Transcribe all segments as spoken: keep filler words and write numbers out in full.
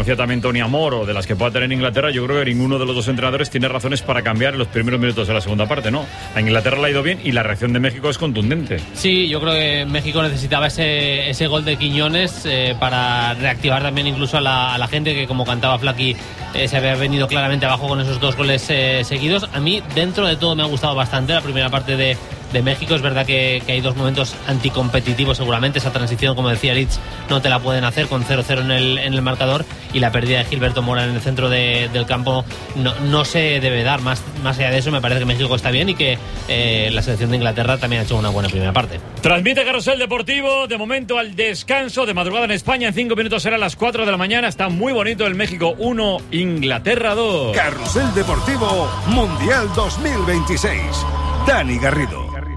conocía también Tony Amor, de las que pueda tener Inglaterra, yo creo que ninguno de los dos entrenadores tiene razones para cambiar en los primeros minutos de la segunda parte, ¿no? A Inglaterra le ha ido bien y la reacción de México es contundente. Sí, yo creo que México necesitaba ese, ese gol de Quiñones eh, para reactivar también incluso a la, a la gente que, como cantaba Flaky, eh, se había venido claramente abajo con esos dos goles eh, seguidos. A mí, dentro de todo, me ha gustado bastante la primera parte de, de México. Es verdad que, que hay dos momentos anticompetitivos seguramente. Esa transición, como decía Litz, no te la pueden hacer con cero cero en el, en el marcador, y la pérdida de Gilberto Mora en el centro de, del campo no, no se debe dar. Más, más allá de eso, me parece que México está bien y que eh, la selección de Inglaterra también ha hecho una buena primera parte. Transmite Carrusel Deportivo, de momento al descanso, de madrugada en España. En cinco minutos será las cuatro de la mañana. Está muy bonito el México uno, Inglaterra dos. Carrusel Deportivo Mundial dos mil veintiséis. Dani Garrido.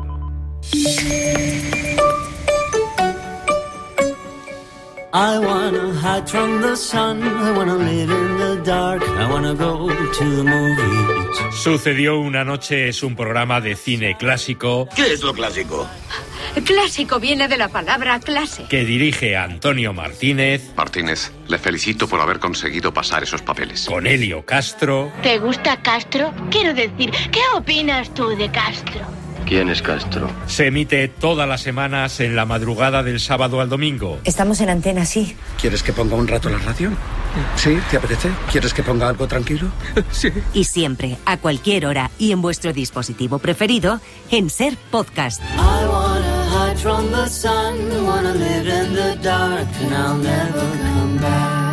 I wanna hide from the sun, I wanna live in the dark, I wanna go to the movies. Sucedió una noche es un programa de cine clásico. ¿Qué es lo clásico? Clásico viene de la palabra clase. Que dirige Antonio Martínez. Martínez, le felicito por haber conseguido pasar esos papeles. Con Helio Castro. ¿Te gusta Castro? Quiero decir, ¿qué opinas tú de Castro? ¿Quién es Castro? Se emite todas las semanas en la madrugada del sábado al domingo. Estamos en antena, sí. ¿Quieres que ponga un rato la radio? ¿Sí? ¿Te apetece? ¿Quieres que ponga algo tranquilo? Sí. Y siempre, a cualquier hora y en vuestro dispositivo preferido, en Ser Podcast. I wanna hide from the sun, wanna live in the dark, and I'll never come back.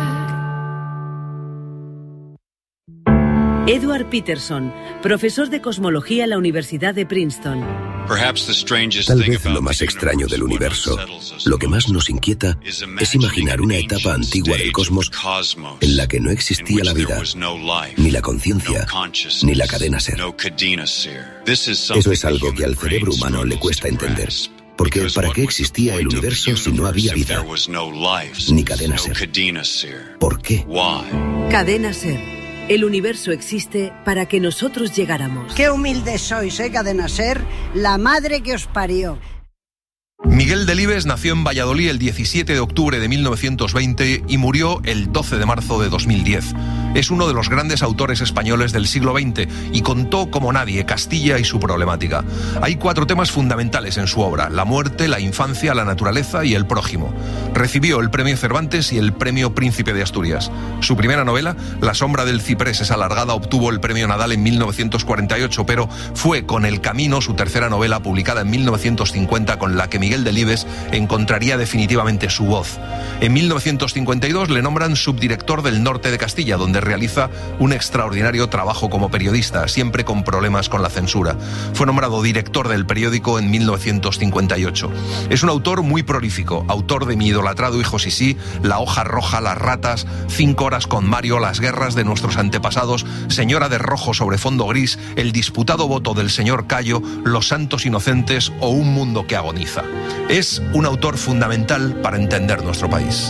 Edward Peterson, profesor de cosmología en la Universidad de Princeton. Tal vez lo más extraño del universo, lo que más nos inquieta, es imaginar una etapa antigua del cosmos en la que no existía la vida, ni la conciencia, ni la cadena ser. Eso es algo que al cerebro humano le cuesta entender. Porque ¿para qué existía el universo si no había vida, ni cadena ser? ¿Por qué? Cadena Ser. El universo existe para que nosotros llegáramos. Qué humildes sois, ¿eh, Cadena Ser? La madre que os parió. Miguel Delibes nació en Valladolid el diecisiete de octubre de mil novecientos veinte y murió el doce de marzo de dos mil diez. Es uno de los grandes autores españoles del siglo veinte y contó como nadie Castilla y su problemática. Hay cuatro temas fundamentales en su obra: la muerte, la infancia, la naturaleza y el prójimo. Recibió el premio Cervantes y el premio Príncipe de Asturias. Su primera novela, La sombra del ciprés es alargada, obtuvo el premio Nadal en mil novecientos cuarenta y ocho, pero fue Con el camino, su tercera novela, publicada en mil novecientos cincuenta, con la que Miguel Delibes encontraría definitivamente su voz. En mil novecientos cincuenta y dos le nombran subdirector del Norte de Castilla, donde realiza un extraordinario trabajo como periodista, siempre con problemas con la censura. Fue nombrado director del periódico en mil novecientos cincuenta y ocho. Es un autor muy prolífico, autor de Mi idolatrado hijo Sisí, La hoja roja, Las ratas, Cinco horas con Mario, Las guerras de nuestros antepasados, Señora de rojo sobre fondo gris, El disputado voto del señor Cayo, Los santos inocentes o Un mundo que agoniza. Es un autor fundamental para entender nuestro país.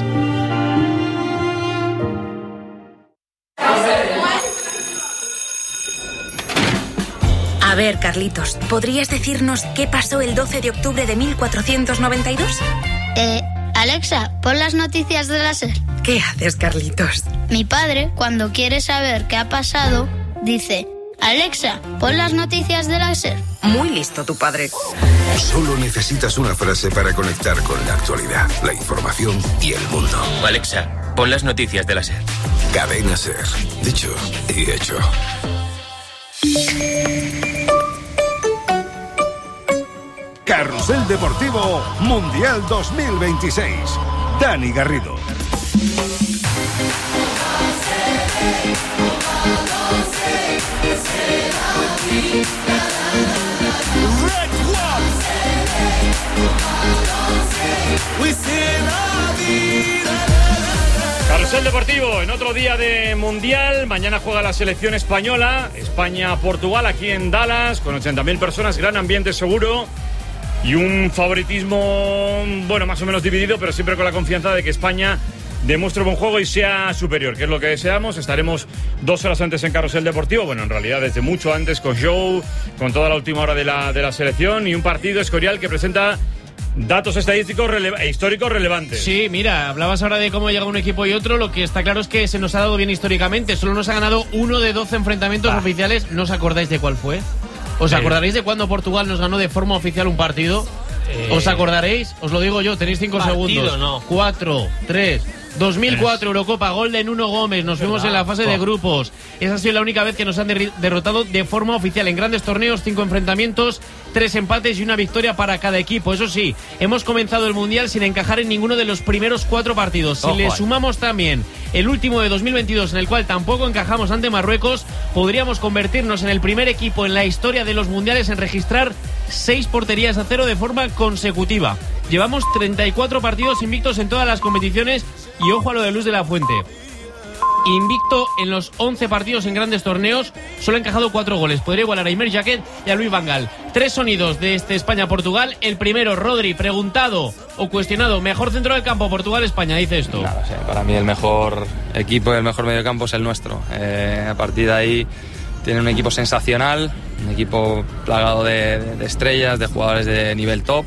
A ver, Carlitos, ¿podrías decirnos qué pasó el doce de octubre de mil cuatrocientos noventa y dos? Eh, Alexa, pon las noticias de la SER. ¿Qué haces, Carlitos? Mi padre, cuando quiere saber qué ha pasado, dice: Alexa, pon las noticias de la SER. Muy listo tu padre. Solo necesitas una frase para conectar con la actualidad, la información y el mundo. Alexa, pon las noticias de la SER. Cadena SER. Dicho y hecho. Carrusel Deportivo Mundial dos mil veintiséis. Dani Garrido. Carrusel Deportivo, en otro día de Mundial. Mañana juega la selección española, España-Portugal, aquí en Dallas, con ochenta mil personas, gran ambiente seguro y un favoritismo, bueno, más o menos dividido, pero siempre con la confianza de que España demuestre buen juego y sea superior, que es lo que deseamos. Estaremos dos horas antes en Carrusel Deportivo, bueno, en realidad desde mucho antes, con show, con toda la última hora de la, de la selección, y un partido Escorial que presenta datos estadísticos rele- e históricos relevantes. Sí, mira, hablabas ahora de cómo llega un equipo y otro. Lo que está claro es que se nos ha dado bien históricamente. Solo nos ha ganado uno de doce enfrentamientos ah. oficiales. ¿No os acordáis de cuál fue? ¿Os eh. acordaréis de cuando Portugal nos ganó de forma oficial un partido? Eh. ¿Os acordaréis? Os lo digo yo, tenéis cinco partido, segundos. No. Cuatro, tres... dos mil cuatro, Eurocopa, gol de Nuno Gómez. Nos fuimos en la fase de grupos. Esa ha sido la única vez que nos han der- derrotado de forma oficial en grandes torneos. Cinco enfrentamientos, tres empates y una victoria para cada equipo. Eso sí, hemos comenzado el Mundial sin encajar en ninguno de los primeros cuatro partidos. Si Ojo, le sumamos también el último de dos mil veintidós, en el cual tampoco encajamos ante Marruecos, podríamos convertirnos en el primer equipo en la historia de los Mundiales en registrar seis porterías a cero de forma consecutiva. Llevamos treinta y cuatro partidos invictos en todas las competiciones. Y ojo a lo de Luis de la Fuente. Invicto en los once partidos en grandes torneos, solo ha encajado cuatro goles. Podría igualar a Imer Jaquet y a Luis Van Gaal. Tres sonidos de este España-Portugal. El primero, Rodri, preguntado o cuestionado, mejor centro del campo, Portugal-España, dice esto. No, no sé, para mí el mejor equipo y el mejor medio campo es el nuestro. Eh, a partir de ahí tiene un equipo sensacional, un equipo plagado de, de, de estrellas, de jugadores de nivel top.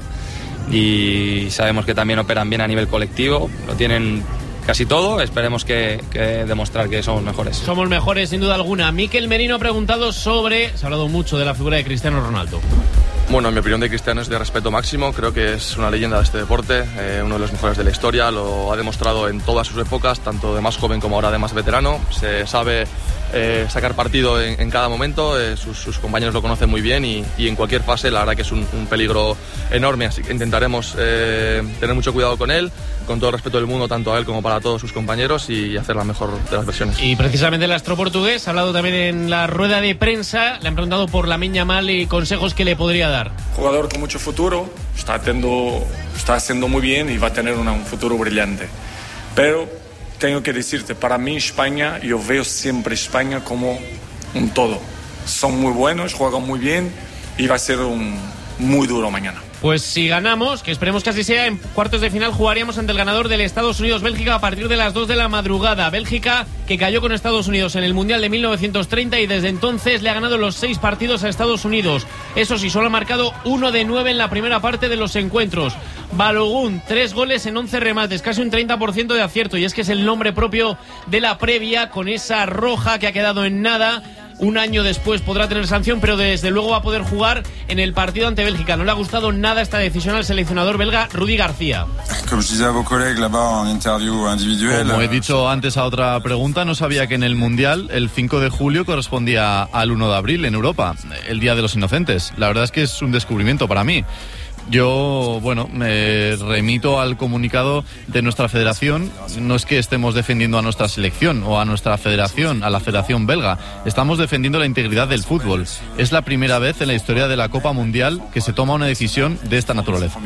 Y sabemos que también operan bien a nivel colectivo, lo tienen casi todo, esperemos que, que demostrar que somos mejores. Somos mejores sin duda alguna. Mikel Merino ha preguntado sobre, se ha hablado mucho de la figura de Cristiano Ronaldo. Bueno, en mi opinión de Cristiano es de respeto máximo, creo que es una leyenda de este deporte, eh, uno de los mejores de la historia, lo ha demostrado en todas sus épocas, tanto de más joven como ahora de más veterano, se sabe eh, sacar partido en, en cada momento, eh, sus, sus compañeros lo conocen muy bien y, y en cualquier fase la verdad que es un, un peligro enorme, así que intentaremos eh, tener mucho cuidado con él, con todo el respeto del mundo, tanto a él como para todos sus compañeros y hacer la mejor de las versiones. Y precisamente el astro portugués ha hablado también en la rueda de prensa, le han preguntado por Lamine Yamal y consejos que le podría dar. Jugador con mucho futuro, está, tendo, está haciendo muy bien y va a tener una, un futuro brillante. Pero tengo que decirte, para mí España, yo veo siempre España como un todo. Son muy buenos, juegan muy bien y va a ser un muy duro mañana. Pues si ganamos, que esperemos que así sea, en cuartos de final jugaríamos ante el ganador del Estados Unidos-Bélgica a partir de las dos de la madrugada. Bélgica, que cayó con Estados Unidos en el Mundial de mil novecientos treinta y desde entonces le ha ganado los seis partidos a Estados Unidos. Eso sí, solo ha marcado uno de nueve en la primera parte de los encuentros. Balogun, tres goles en once remates, casi un treinta por ciento de acierto. Y es que es el nombre propio de la previa, con esa roja que ha quedado en nada. Un año después podrá tener sanción, pero desde luego va a poder jugar en el partido ante Bélgica. No le ha gustado nada esta decisión al seleccionador belga Rudi García. Como he dicho antes a otra pregunta, no sabía que en el Mundial el cinco de julio correspondía al uno de abril en Europa, el Día de los Inocentes. La verdad es que es un descubrimiento para mí. Yo, bueno, me remito al comunicado de nuestra federación. No es que estemos defendiendo a nuestra selección o a nuestra federación, a la federación belga. Estamos defendiendo la integridad del fútbol. Es la primera vez en la historia de la Copa Mundial que se toma una decisión de esta naturaleza.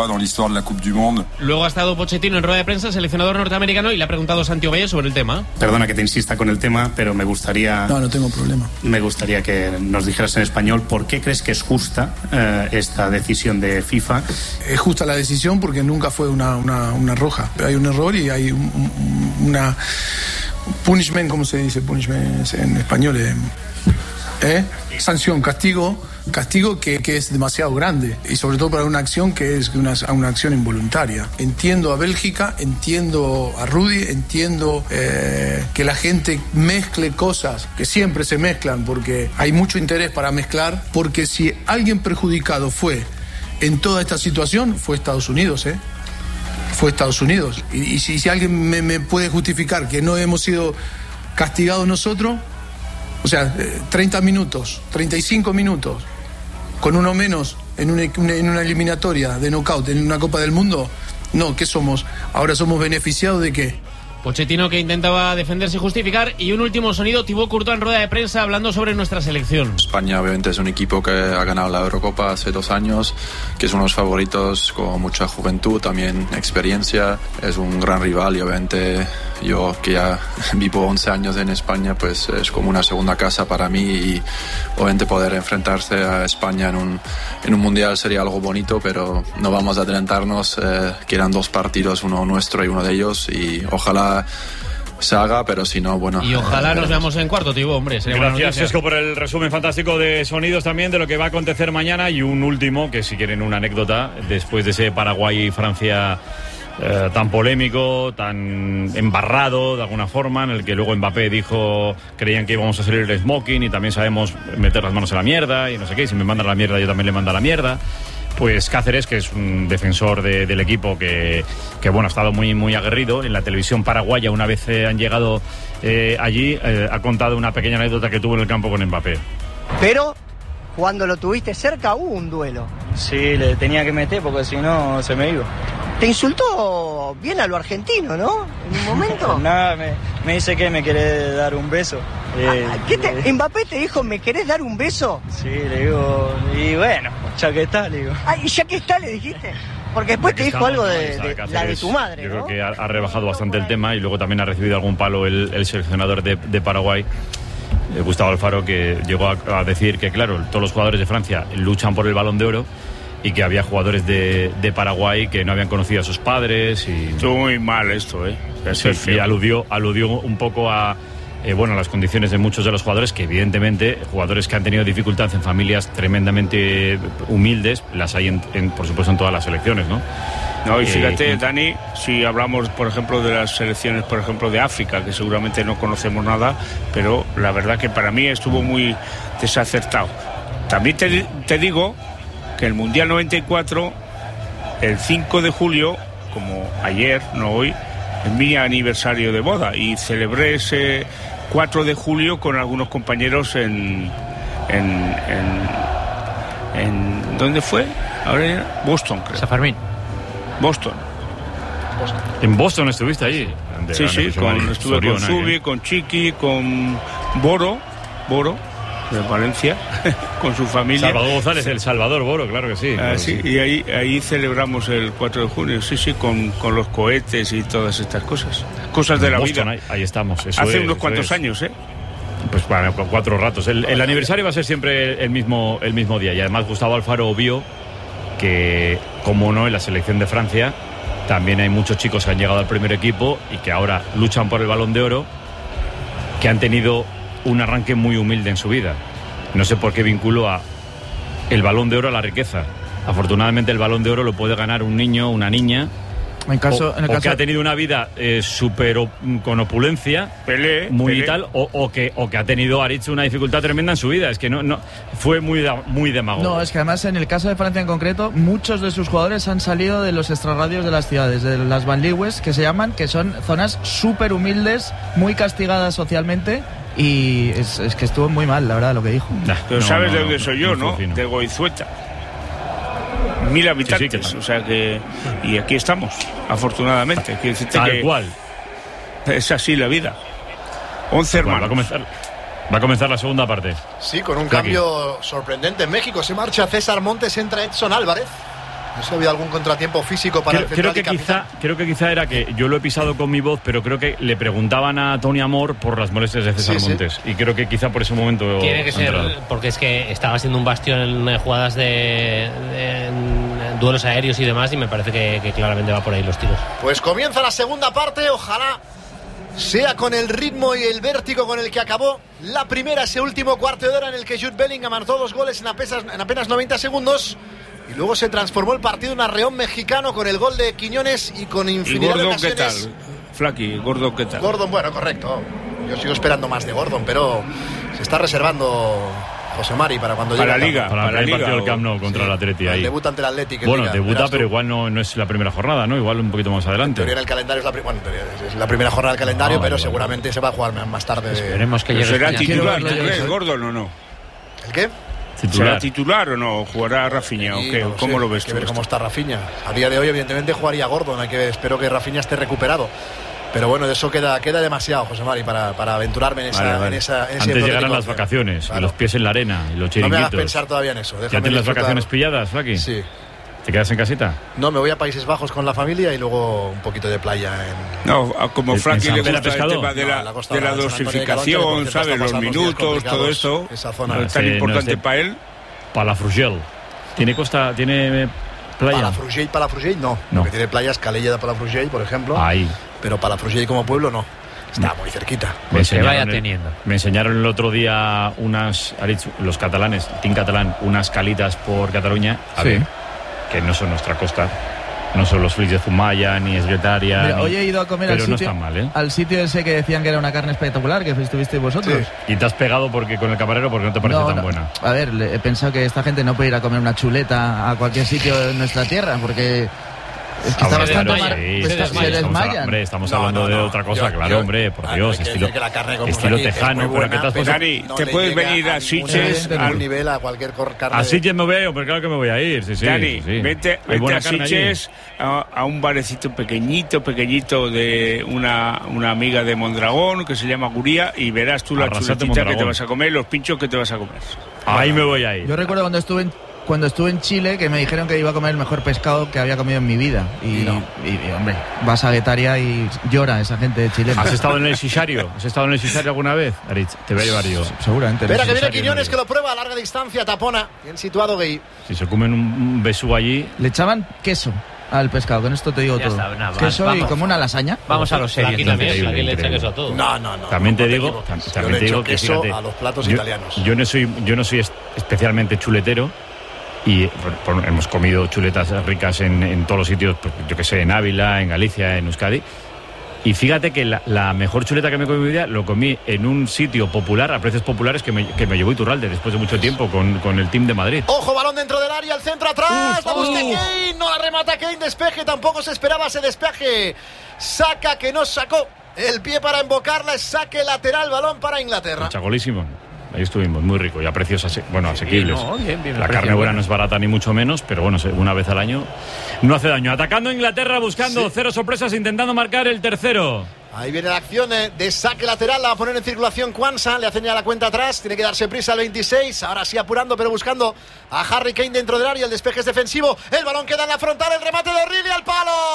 Luego ha estado Pochettino en rueda de prensa, seleccionador norteamericano, y le ha preguntado a Santi Oveja sobre el tema. Perdona que te insista con el tema, pero me gustaría... No, no tengo problema. Me gustaría que nos dijeras en español por qué crees que es justa eh, esta decisión de FIFA. Es justa la decisión porque nunca fue una, una, una roja. Hay un error y hay un, un, una punishment, ¿cómo se dice punishment en español? Eh, ¿eh? Sanción, castigo, castigo que, que es demasiado grande y sobre todo para una acción que es una, una acción involuntaria. Entiendo a Bélgica, entiendo a Rudi, entiendo eh, que la gente mezcle cosas que siempre se mezclan porque hay mucho interés para mezclar, porque si alguien perjudicado fue en toda esta situación fue Estados Unidos, ¿eh? Fue Estados Unidos. Y, y si, si alguien me, me puede justificar que no hemos sido castigados nosotros, o sea, treinta minutos, treinta y cinco minutos, con uno menos en una, en una eliminatoria de knockout en una Copa del Mundo, no, ¿qué somos? Ahora somos beneficiados de qué. Pochettino, que intentaba defenderse y justificar. Y un último sonido, Thibaut Courtois en rueda de prensa hablando sobre nuestra selección. España obviamente es un equipo que ha ganado la Eurocopa hace dos años, que es uno de los favoritos con mucha juventud, también experiencia, es un gran rival y obviamente yo que ya vivo once años en España, pues es como una segunda casa para mí y obviamente poder enfrentarse a España en un, en un mundial sería algo bonito, pero no vamos a adelantarnos, eh, quedan dos partidos, uno nuestro y uno de ellos y ojalá se haga, pero si no, bueno. Y ojalá nos veamos en cuarto, tío, hombre. Sería Gracias, Sesco, por el resumen fantástico de sonidos también de lo que va a acontecer mañana. Y un último, que si quieren una anécdota, después de ese Paraguay y Francia eh, tan polémico, tan embarrado de alguna forma, en el que luego Mbappé dijo, creían que íbamos a salir el smoking y también sabemos meter las manos en la mierda y no sé qué, y si me mandan a la mierda yo también le mando a la mierda. Pues Cáceres, que es un defensor de, del equipo que, que bueno, ha estado muy, muy aguerrido en la televisión paraguaya, una vez eh, han llegado eh, allí, eh, ha contado una pequeña anécdota que tuvo en el campo con Mbappé. Pero cuando lo tuviste cerca hubo un duelo. Sí, le tenía que meter porque si no se me iba. Te insultó bien a lo argentino, ¿no? En un momento. Nada, me, me dice que me quiere dar un beso. Eh, ah, ¿qué te, eh, ¿Mbappé te dijo, me querés dar un beso? Sí, le digo, y bueno, ya que está, le digo. Ah, y ya que está, le dijiste. Porque después te dijo algo de, de, de la de tu madre, Yo ¿no? creo que ha, ha rebajado bastante el tema y luego también ha recibido algún palo el, el seleccionador de, de Paraguay, eh, Gustavo Alfaro, que llegó a, a decir que, claro, todos los jugadores de Francia luchan por el Balón de Oro y que había jugadores de, de Paraguay que no habían conocido a sus padres. Y estuvo muy mal esto, ¿eh? Sí, y aludió, aludió un poco a... Eh, bueno, las condiciones de muchos de los jugadores, que evidentemente jugadores que han tenido dificultades en familias tremendamente humildes, las hay en, en, por supuesto en todas las selecciones, ¿no? No, y fíjate, eh, Dani, si hablamos, por ejemplo, de las selecciones, por ejemplo, de África, que seguramente no conocemos nada, pero la verdad que para mí estuvo muy desacertado. También te, te digo que el Mundial noventa y cuatro, el cinco de julio, como ayer, no hoy, es mi aniversario de boda y celebré ese cuatro de julio con algunos compañeros en en, en, en ¿dónde fue? Ahora Boston, creo. San Fermín. Boston. Boston. En Boston estuviste allí. De sí, sí, con, estuve Soriona, con Subi, ¿eh? Con Chiqui, con Boro, Boro de Valencia, con su familia. Salvador González, el Salvador Boro, claro que sí. Ah, claro sí, sí. Y ahí, ahí celebramos el cuatro de junio, sí, sí, con, con los cohetes y todas estas cosas. Cosas de la Boston, vida. Ahí, ahí estamos. Eso Hace es, unos cuantos es. años, ¿eh? Pues bueno, cuatro ratos. El, el aniversario va a ser siempre el mismo, el mismo día. Y además Gustavo Alfaro vio que, como no, en la selección de Francia también hay muchos chicos que han llegado al primer equipo y que ahora luchan por el Balón de Oro, que han tenido un arranque muy humilde en su vida. No sé por qué vinculo a el Balón de Oro a la riqueza. Afortunadamente el Balón de Oro lo puede ganar un niño, una niña, en caso, o, en el o caso... que ha tenido una vida eh, súper con opulencia, Pelé, muy Pelé. y tal, o, o, que, o que ha tenido Aritz una dificultad tremenda en su vida. Es que no, no fue muy, muy demagogo. No, es que además en el caso de Francia en concreto, muchos de sus jugadores han salido de los extrarradios de las ciudades, de las banlieues, que se llaman, que son zonas súper humildes, muy castigadas socialmente. Y es, es que estuvo muy mal, la verdad, lo que dijo. Nah, Pero no, sabes no, de dónde no, soy no, yo, ¿no? ¿no? De Goizueta. Mil habitantes, sí, sí, o sea que... Y aquí estamos, afortunadamente. Quiero decirte Tal que cual. Es así la vida. Once hermanos. Va a comenzar, va a comenzar la segunda parte. Sí, con un Aquí. cambio sorprendente en México. Se marcha César Montes, entra Edson Álvarez. No sé si ha habido algún contratiempo físico para creo, el central creo que y quizá creo que quizá era que yo lo he pisado con mi voz, pero creo que le preguntaban a Tony Amor por las molestias de César Sí, sí. Montes y creo que quizá por ese momento tiene que ha ser entrado. porque es que estaba siendo un bastión en eh, jugadas de, de en duelos aéreos y demás, y me parece que, que claramente va por ahí los tiros. Pues comienza la segunda parte, ojalá sea con el ritmo y el vértigo con el que acabó la primera, ese último cuarto de hora en el que Jude Bellingham anotó dos goles en apenas, en apenas noventa segundos. Y luego se transformó el partido en un arreón mexicano con el gol de Quiñones y con ¿Y infinidad de Gordon qué ocasiones. tal? Flaky, Gordon qué tal? Gordon, bueno, correcto. Yo sigo esperando más de Gordon, pero se está reservando José Mari para cuando Para llegue la Liga. Para, para el la partido Liga, del Camp Nou contra sí, el Atleti ahí. Debuta ante el Athletic en Bueno, Liga, debuta, verás tú. pero igual no, no es la primera jornada, ¿no? Igual un poquito más adelante. En teoría en el calendario es la, pri- bueno, en teoría es la primera jornada del calendario, Ah, pero vale, seguramente vale. se va a jugar más tarde. Esperemos que Pero llegue ¿será España. titular, Quiero tú verlo yo, crees, ¿eh? Gordon o no? ¿El qué? Titular. ¿Será titular o no? ¿Jugará Rafinha Sí, o qué? no lo ¿Cómo sé, lo ves hay que tú? ver esto? cómo está Rafinha. A día de hoy, evidentemente, jugaría Gordon. Hay que, espero que Rafinha esté recuperado. Pero bueno, de eso queda, queda demasiado, José Mari, para, para aventurarme en esa, Vale, vale. en esa en ese Antes llegarán hipotético las once. vacaciones, Claro. y los pies en la arena, y los No me chiringuitos. hagas pensar todavía en eso. ¿Ya Déjame tienes las disfrutar. vacaciones pilladas, Flaky? Sí. ¿Te quedas en casita? No, me voy a Países Bajos con la familia y luego un poquito de playa en... No, a- como ¿En Frankie San le Pedro gusta el Pescado? tema de No, la, en la Costa de la Brava, San Antonio de Calonge, dosificación, porque ¿sabes? está Los pasando días minutos, todo complicados esto. esa zona. No es tan Sí, no importante es de- para él. Palafrugell. ¿Tiene costa, tiene playa? Palafrugell, Palafrugell no. No. Lo que tiene playa es Calella de Palafrugell, por ejemplo. Ahí. Pero Palafrugell como pueblo no. Está muy cerquita. Me que vaya el, teniendo. Me enseñaron el otro día unas, los catalanes, Team Catalán, unas calitas por Cataluña. A Sí. ver, que no son nuestra costa. No son los flits de Zumaya, ni Esguetaria. Mira, ni... hoy he ido a comer pero al no sitio, está mal, ¿eh? al sitio ese que decían que era una carne espectacular, que estuvisteis vosotros. Y te has pegado porque con el camarero porque no te parece No, tan no. buena. A ver, le- he pensado que esta gente no puede ir a comer una chuleta a cualquier sitio de nuestra tierra, porque es que Ah, está hombre, bastante claro, mar- sí, está- sí, se sí, estamos, desmayan. hombre, estamos No, hablando no, de no. otra cosa, Yo- claro, yo- hombre, por hay Dios, que estilo, decir que la carne que comemos estilo aquí es tejano, muy pero buena, que te has pero puesto... Dani, no te le puedes llega venir a ningún Sitges, ningún al- nivel a cualquier cor- carne. Así ya me veo, pero claro que me voy a ir, sí, sí. Dani, sí, sí. vete, Hay vete buena a carne allí. Sitges a, a un barecito pequeñito, pequeñito de una, una amiga de Mondragón que se llama Guría y verás tú la Arrasate, chuletita que te Mondragón. vas a comer, los pinchos que te vas a comer. Ahí me voy a ir. Yo recuerdo cuando estuve en, cuando estuve en Chile que me dijeron que iba a comer el mejor pescado que había comido en mi vida. Y, y, y, hombre, vas a Guetaria y llora esa gente chilena. ¿Has estado en el Sisario? ¿Has estado en el Sisario alguna vez, Aritz? Te voy a llevar yo. Seguramente. Espera que viene Sisario, Quiñones, no que lo prueba a larga distancia, tapona. Bien situado, Gay. Si se comen un, un besú allí... Le echaban queso al pescado, con esto te digo Ya todo. está, nada, queso vamos. y como una lasaña. Vamos a lo serio. Aquí también, Increíble, aquí le echa increíble. queso a todo. No, no, no. También no, te no digo, equivoques. tam- Yo también le te echo digo que queso fíjate, a los platos yo, italianos. Yo no soy, yo no soy es- especialmente chuletero y por- por- hemos comido chuletas ricas en, en todos los sitios, pues, yo que sé, en Ávila, en Galicia, en Euskadi. Y fíjate que la, la mejor chuleta que me he comido en mi vida lo comí en un sitio popular, a precios populares, que me, que me llevó Iturralde después de mucho tiempo con, con el team de Madrid. Ojo, balón dentro del área, el centro atrás. Uf, La busca uf. Kane, no la remata Kane, despeje. Tampoco se esperaba ese despeje. Saca que no sacó el pie para embocarla. Es saque lateral, balón para Inglaterra. Chagolísimo. Ahí estuvimos, muy rico y a precios ase- bueno, asequibles. no, bien, bien, el la precio carne buena bueno. no es barata ni mucho menos, pero bueno, se- una vez al año no hace daño. Atacando Inglaterra, buscando Sí. cero sorpresas, intentando marcar el tercero. Ahí viene la acción eh, de saque lateral, la va a poner en circulación Kwanza, le hacen ya la cuenta atrás, tiene que darse prisa al veintiséis, ahora sí apurando pero buscando a Harry Kane dentro del área, el despeje es defensivo, el balón queda en la frontal, el remate de O'Reilly al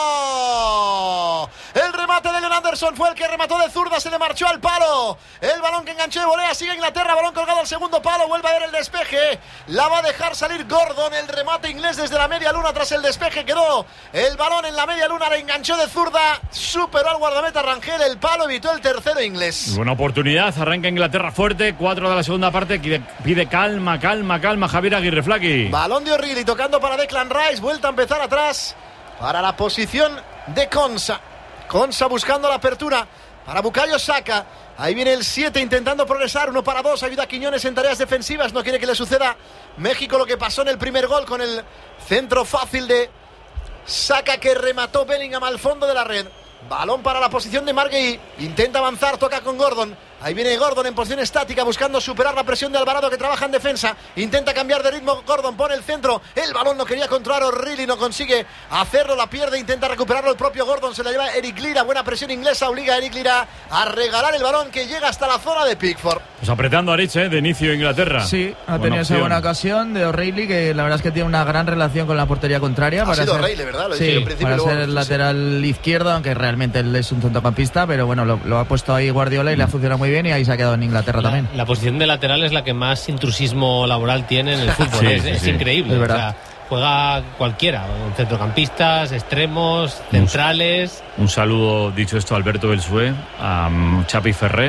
palo, el remate de Leon Anderson fue el que remató de zurda, se le marchó al palo, el balón que enganchó de volea, sigue Inglaterra, balón colgado al segundo palo, vuelve a ver el despeje, la va a dejar salir Gordon, el remate inglés desde la media luna tras el despeje, quedó el balón en la media luna, le enganchó de zurda, superó al guardameta Rangel, el palo evitó el tercero inglés. Buena oportunidad, arranca Inglaterra fuerte, cuatro de la segunda parte, pide, pide calma, calma, calma, Javier Aguirre Flaqui. Balón de O'Reilly tocando para Declan Rice, vuelta a empezar atrás para la posición de Konsa. Konsa buscando la apertura para Bukayo Saka. Ahí viene el siete intentando progresar, uno para dos, ayuda a Quiñones en tareas defensivas, no quiere que le suceda México lo que pasó en el primer gol con el centro fácil de Saka que remató Bellingham al fondo de la red. Balón para la posición de Marguerite. Intenta avanzar, toca con Gordon. Ahí viene Gordon en posición estática buscando superar la presión de Alvarado que trabaja en defensa. Intenta cambiar de ritmo Gordon, pone el centro. El balón no quería controlar O'Reilly, no consigue hacerlo, la pierde. Intenta recuperarlo el propio Gordon, se la lleva Eric Lira. Buena presión inglesa, obliga a Eric Lira a regalar el balón que llega hasta la zona de Pickford. Pues apretando a Rich, ¿eh? De inicio Inglaterra. Sí, ha Buena tenido esa opción. buena ocasión de O'Reilly, que la verdad es que tiene una gran relación con la portería contraria. Ha para sido ser, O'Reilly, ¿verdad? Lo he sí, dicho al principio para y luego- ser el sí, lateral izquierdo, aunque realmente él es un centrocampista, pero bueno, lo, lo ha puesto ahí Guardiola y le ha funcionado muy bien y ahí se ha quedado en Inglaterra La, también. la posición de lateral es la que más intrusismo laboral tiene en el fútbol. Sí, es sí, es sí. increíble. Es o verdad. sea, juega cualquiera, centrocampistas, extremos, centrales. Un saludo, dicho esto, a Alberto Belsué, a um, Chapi Ferré,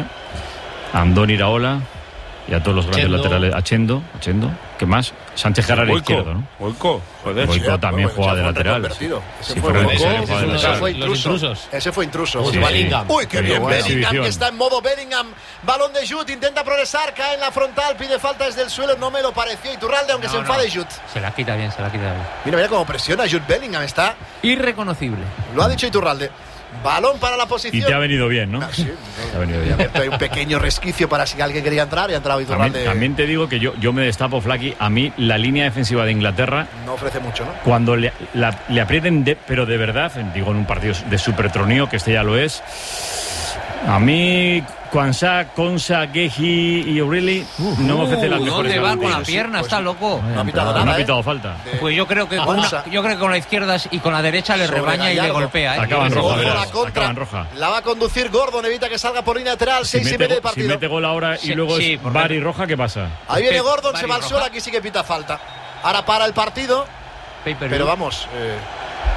a Andoni Iraola y a todos los grandes Chendo. laterales. A Chendo, a Chendo. ¿Qué más? Sánchez Gerrard Boico, izquierdo, ¿no? Boico, joder. Boico Sí, también bueno, juega de ese fue lateral. reconvertido. Ese Sí, fue fue Boico, ese ese que juega de ese lateral. fue Los intruso. intrusos. Ese fue intruso. Sí, Uy, Bellingham. Uy, qué Qué bien buena Bellingham, exhibición. que está en modo Bellingham. Balón de Jude, intenta progresar, cae en la frontal, pide falta desde el suelo. No me lo pareció Iturralde, aunque No, se enfade no. Jude. Se la quita bien, se la quita bien. Mira, mira cómo presiona Jude Bellingham, está. Irreconocible. Lo ha dicho Iturralde. Balón para la Y posición. te ha venido bien, ¿no? Ah, sí, Te ha venido bien. Hay un pequeño resquicio para si alguien quería entrar y ha entrado Iturralde. También, también te digo que yo, yo me destapo, Flaqui. A mí la línea defensiva de Inglaterra, No ofrece mucho, ¿no? cuando le, la- le aprieten, de, pero de verdad, digo en un partido de supertronío, que este ya lo es, a mí, Kwanzaa, Konsa, Gehi y O'Reilly no me ofrecen las Uh, mejores ¿dónde va con la garantías. pierna? Está loco. No ha pitado No nada, ha ¿eh? pitado falta. Pues yo creo que Ah, con Konsa. una- yo creo que con la izquierda y con la derecha le Sobre rebaña y le Gallardo. golpea. ¿eh? Acaba en roja, Ojo, verás. la contra. Acaba en roja. La va a conducir Gordon, evita que salga por línea lateral. Si Seis y mete, medio de go- si partido. mete gol ahora y Sí, luego sí, es porque- Bar y roja, ¿qué pasa? Ahí viene Porque Gordon, se Bari va al roja. suelo, aquí sí que pita falta. Ahora para el partido, Pay per pero view. vamos, eh,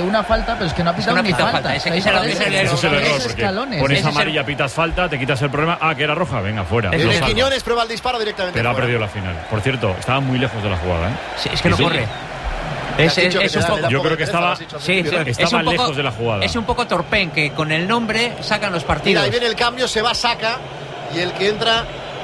de una falta, pero es que no ha pitado no ni pita falta. falta, ese- Hay ese era- tres- ese era el Ese es el tres error, porque escalones. pones Ese es el- amarilla, pitas falta, te quitas el problema. Ah, que era roja, venga, fuera. Viene Lo salva. Quiñones, prueba el disparo directamente. Pero ha fuera. perdido la final. Por cierto, estaba muy lejos de la jugada, ¿eh? Sí, es que no Sí, sí. corre. Te Es, has es- dicho que es te un da- poco, te da Yo poco creo que de pereza, lo estaba, has dicho al sí, principio. sí, estaba es un poco- lejos de la jugada. Es un poco torpén, que con el nombre sacan los Mira, partidos. ahí viene el cambio, se va Saka y el que entra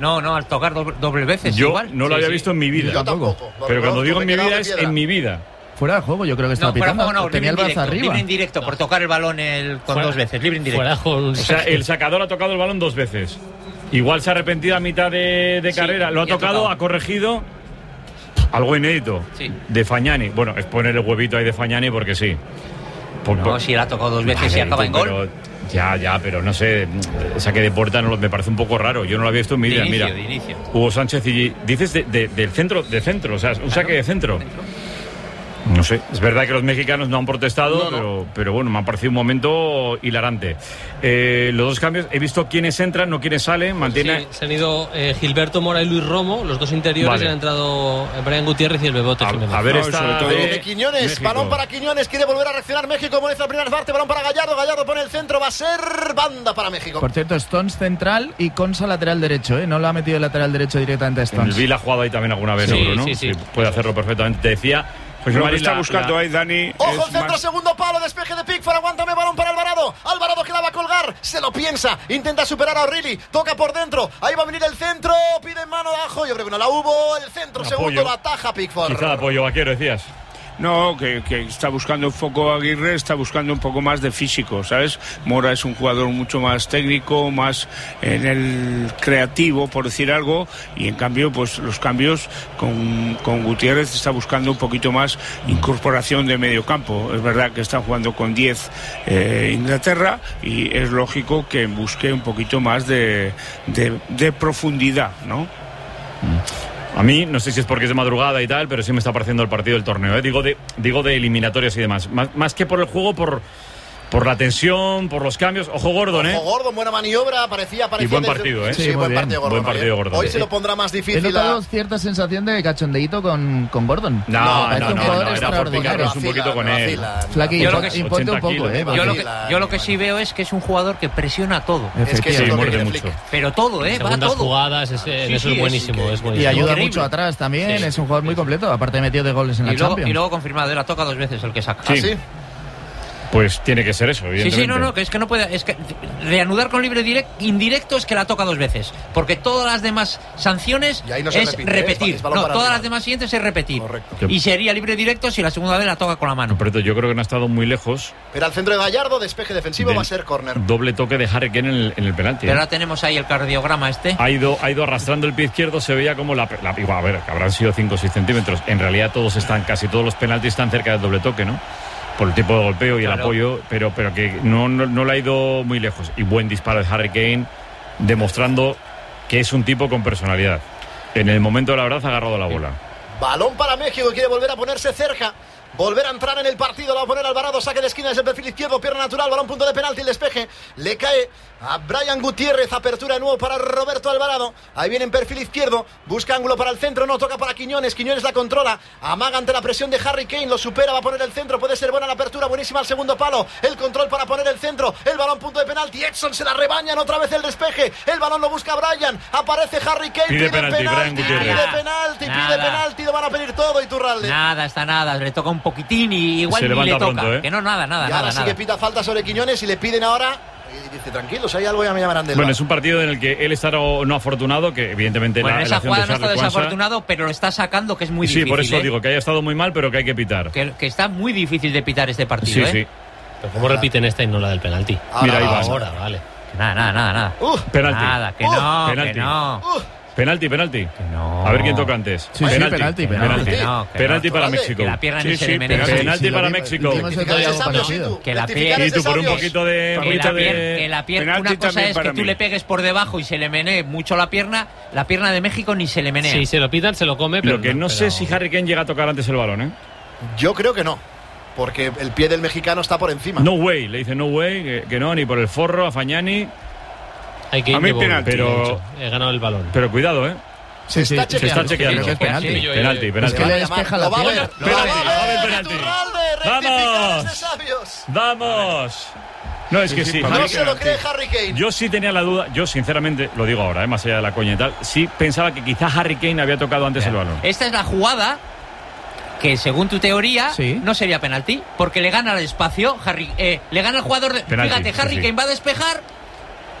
No, no, al tocar doble, doble veces. Yo igual. no lo Sí, había sí. visto en mi vida. Yo tampoco. Pero cuando digo en mi vida es en mi vida. Fuera de juego, yo creo que estaba No, fuera de pitando. juego no, Tenía el libre brazo indirecto, arriba. libre indirecto, por tocar el balón el, con Fuera- dos veces, libre indirecto. Fuera con un O sea, el sacador ha tocado el balón dos veces. Igual se ha arrepentido a mitad de, de Sí, carrera. Lo ha y ha tocado, tocado. ha corregido. Algo inédito. Sí. De Fagnani. Bueno, es poner el huevito ahí de Fagnani porque sí. Por- No, por- si la ha tocado dos veces y Vale, acaba en pero- gol. Ya, ya, pero no sé. Saque de puerta no, lo- me parece un poco raro. Yo no lo había visto en mi De vida. inicio, Mira, de inicio. Hugo Sánchez y dices de, de- del centro, de centro, o sea, un saque de centro. No sé, es verdad que los mexicanos no han protestado, No, no. Pero, pero bueno, me ha parecido un momento hilarante. Eh, los dos cambios, he visto quiénes entran, no quiénes salen, mantiene... Sí, se han ido eh, Gilberto Mora y Luis Romo, los dos interiores, Vale. y han entrado eh, Brian Gutiérrez y el Bebote A, Jiménez. a ver, No, esta sobre todo- de De Quiñones, México. balón para Quiñones, quiere volver a reaccionar México, como dice la primera parte, balón para Gallardo, Gallardo pone el centro, va a ser banda para México. Por cierto, Stones central y Consa lateral derecho, ¿eh? No lo ha metido el lateral derecho directamente a El Stones. Vila ha jugado ahí también alguna vez, Sí, seguro, ¿no? sí, sí. Puede hacerlo perfectamente. Te decía... José Lo que Mari, está la- buscando la- ahí, Dani, Ojo, es el centro, más- segundo palo, despeje de Pickford, aguántame, balón para Alvarado. Alvarado que la va a colgar, se lo piensa, intenta superar a O'Reilly, toca por dentro, ahí va a venir el centro, pide mano de ajo, yo creo que no la hubo, el centro, Apoyo. segundo, la ataja Pickford. Quizá apoyo vaquero, decías. No, que, que está buscando un poco Aguirre, está buscando un poco más de físico, ¿sabes? Mora es un jugador mucho más técnico, más en el creativo, por decir algo, y en cambio, pues los cambios con, con Gutiérrez está buscando un poquito más incorporación de medio campo. Es verdad que está jugando con diez eh, Inglaterra y es lógico que busque un poquito más de, de, de profundidad, ¿no? A mí, no sé si es porque es de madrugada y tal, pero sí me está pareciendo el partido del torneo. ¿eh? Digo, de, digo de eliminatorias y demás. Más, más que por el juego, por, por la tensión, por los cambios. Ojo Gordon, ¿eh? Ojo Gordon, buena maniobra, parecía, parecía Y buen desde- partido, ¿eh? Sí, Sí, muy buen bien. partido Gordon. Buen partido hoy, ¿eh? Gordon. Hoy Sí. se lo pondrá más He difícil. notado a- cierta sensación de cachondeíto con, con Gordon. No, Me no, parece no, un no, jugador no, era por extraordinario. picarnos un poquito con él. Flaqui, Yo lo impo- que- imponte un ochenta poco, kilos, ¿eh? ¿no? Yo lo, Sí, que, la- yo lo que sí veo es que es un jugador que presiona todo. Es que eso Sí, es lo que muerde quiere mucho. Flick. Pero todo, ¿eh? Va Segundas todo. jugadas, es, en Sí, eso sí, es buenísimo, es es Y buenísimo. ayuda Increíble. mucho atrás también. Sí. Es un jugador muy completo. Aparte metió de goles en la Y luego, Champions. y luego confirmado, él la toca dos veces el que saca. Sí. ¿Ah, sí? Pues tiene que ser eso, Sí, evidentemente. sí, no, no, que es que no puede. Es que reanudar con libre direct, indirecto es que la toca dos veces. Porque todas las demás sanciones Y ahí no se es repite, ¿eh? repetir. Es balón No, para todas arriba. las demás siguientes es repetir. Correcto. Y sería libre directo si la segunda vez la toca con la mano. Pero yo creo que no ha estado muy lejos. Pero al centro de Gallardo, despeje defensivo, del va a ser córner. Doble toque de Harry Kane en el, en el penalti. Pero ¿eh? ahora tenemos ahí el cardiograma este. Ha ido, ha ido arrastrando el pie izquierdo, se veía como la, la igual, a ver, que habrán sido cinco o seis centímetros. En realidad todos están, casi todos los penaltis están cerca del doble toque, ¿no? Por el tipo de golpeo y el Claro. apoyo, pero, pero que no, no, no le ha ido muy lejos. Y buen disparo de Harry Kane, demostrando que es un tipo con personalidad. En el momento de la verdad ha agarrado la bola. Balón para México, quiere volver a ponerse cerca. Volver a entrar en el partido, lo va a poner Alvarado, saque de esquina desde el perfil izquierdo, pierna natural, balón punto de penalti, el despeje, le cae a Brian Gutiérrez, apertura de nuevo para Roberto Alvarado, ahí viene en perfil izquierdo, busca ángulo para el centro, no toca para Quiñones, Quiñones la controla, amaga ante la presión de Harry Kane, lo supera, va a poner el centro, puede ser buena la apertura, buenísima al segundo palo, el control para poner el centro, el balón punto de penalti, Edson se la rebañan, otra vez el despeje, el balón lo busca Brian, aparece Harry Kane, Pide penalti, Brian Gutiérrez. pide penalti, pide Nada. penalti, lo van a pedir todo, Iturralde. Nada, está nada. Le toca un poquitín y igual Se ni le levanta toca. pronto, ¿eh? Que no, nada, nada, Y ahora nada. sí nada. que pita falta sobre Quiñones y le piden ahora. Y dice, tranquilos, hay algo, ya me llamarán del Bueno, bar. es un partido en el que él está no, no afortunado, que evidentemente Bueno, la, en la esa acción jugada de no está Charlie Kwanza- desafortunado, pero lo está sacando, que es muy Sí, difícil. por eso ¿eh? digo que haya estado muy mal, pero que haya que pitar. Que, que está muy difícil de pitar este partido, Sí, ¿eh? sí. Pero ¿cómo repiten esta y no la del penalti? Mira, ahí va. Ahora, vale. Nada, nada, nada, nada. Uh, Penalti. Nada, que Uh, no, penalti. que no. uh, Penalti, penalti. no. A ver quién toca antes. Sí, sí, penalti, Que no, penalti. que no, que Penalti no. para Vale. México. Que la pierna Sí, ni se sí, le menea. penalti, penalti Sí, para sí, México. dijimos el otro día Rectificares algo de sabios, parecido. ¿y tú? Que la Rectificares pie- Y de tú por un sabios. poquito de... Que un la, poquito pier- de... que la pierna, Penalti una cosa también es que para tú mí. le pegues por debajo y se le menee mucho la pierna, la pierna de México ni se le menea. Si se lo pitan, se lo come, pero Lo que no pero- sé si Harry Kane llega a tocar antes el balón, ¿eh? Yo creo que no. Porque el pie del mexicano está por encima. No way, le dice no way, que, que no, ni por el forro, a Fagnani. Hay que ir A mí de bola, penalti, pero de hecho. he ganado el balón. Pero cuidado, ¿eh? Sí, sí, está Se está chequeando. chequeando. Creo que es penalti. Sí, yo- Penalti, Es penalti. que le despeja la Lo va a ver, pierna. lo va a Penalti, ver, va a haber penalti. Iturralde, ¡Vamos! rectificares de sabios. ¡Vamos! No, es que sí. No Harry se lo Kane- cree Harry Kane. Yo sí tenía la duda, yo sinceramente, lo digo ahora, ¿eh? Más allá de la coña y tal, sí pensaba que quizá Harry Kane había tocado antes el balón. Esta es la jugada que, según tu teoría, Sí. no sería penalti, porque le gana el espacio, Harry, eh, le gana el jugador. De, Penalti, fíjate, sí, Harry sí. Kane va a despejar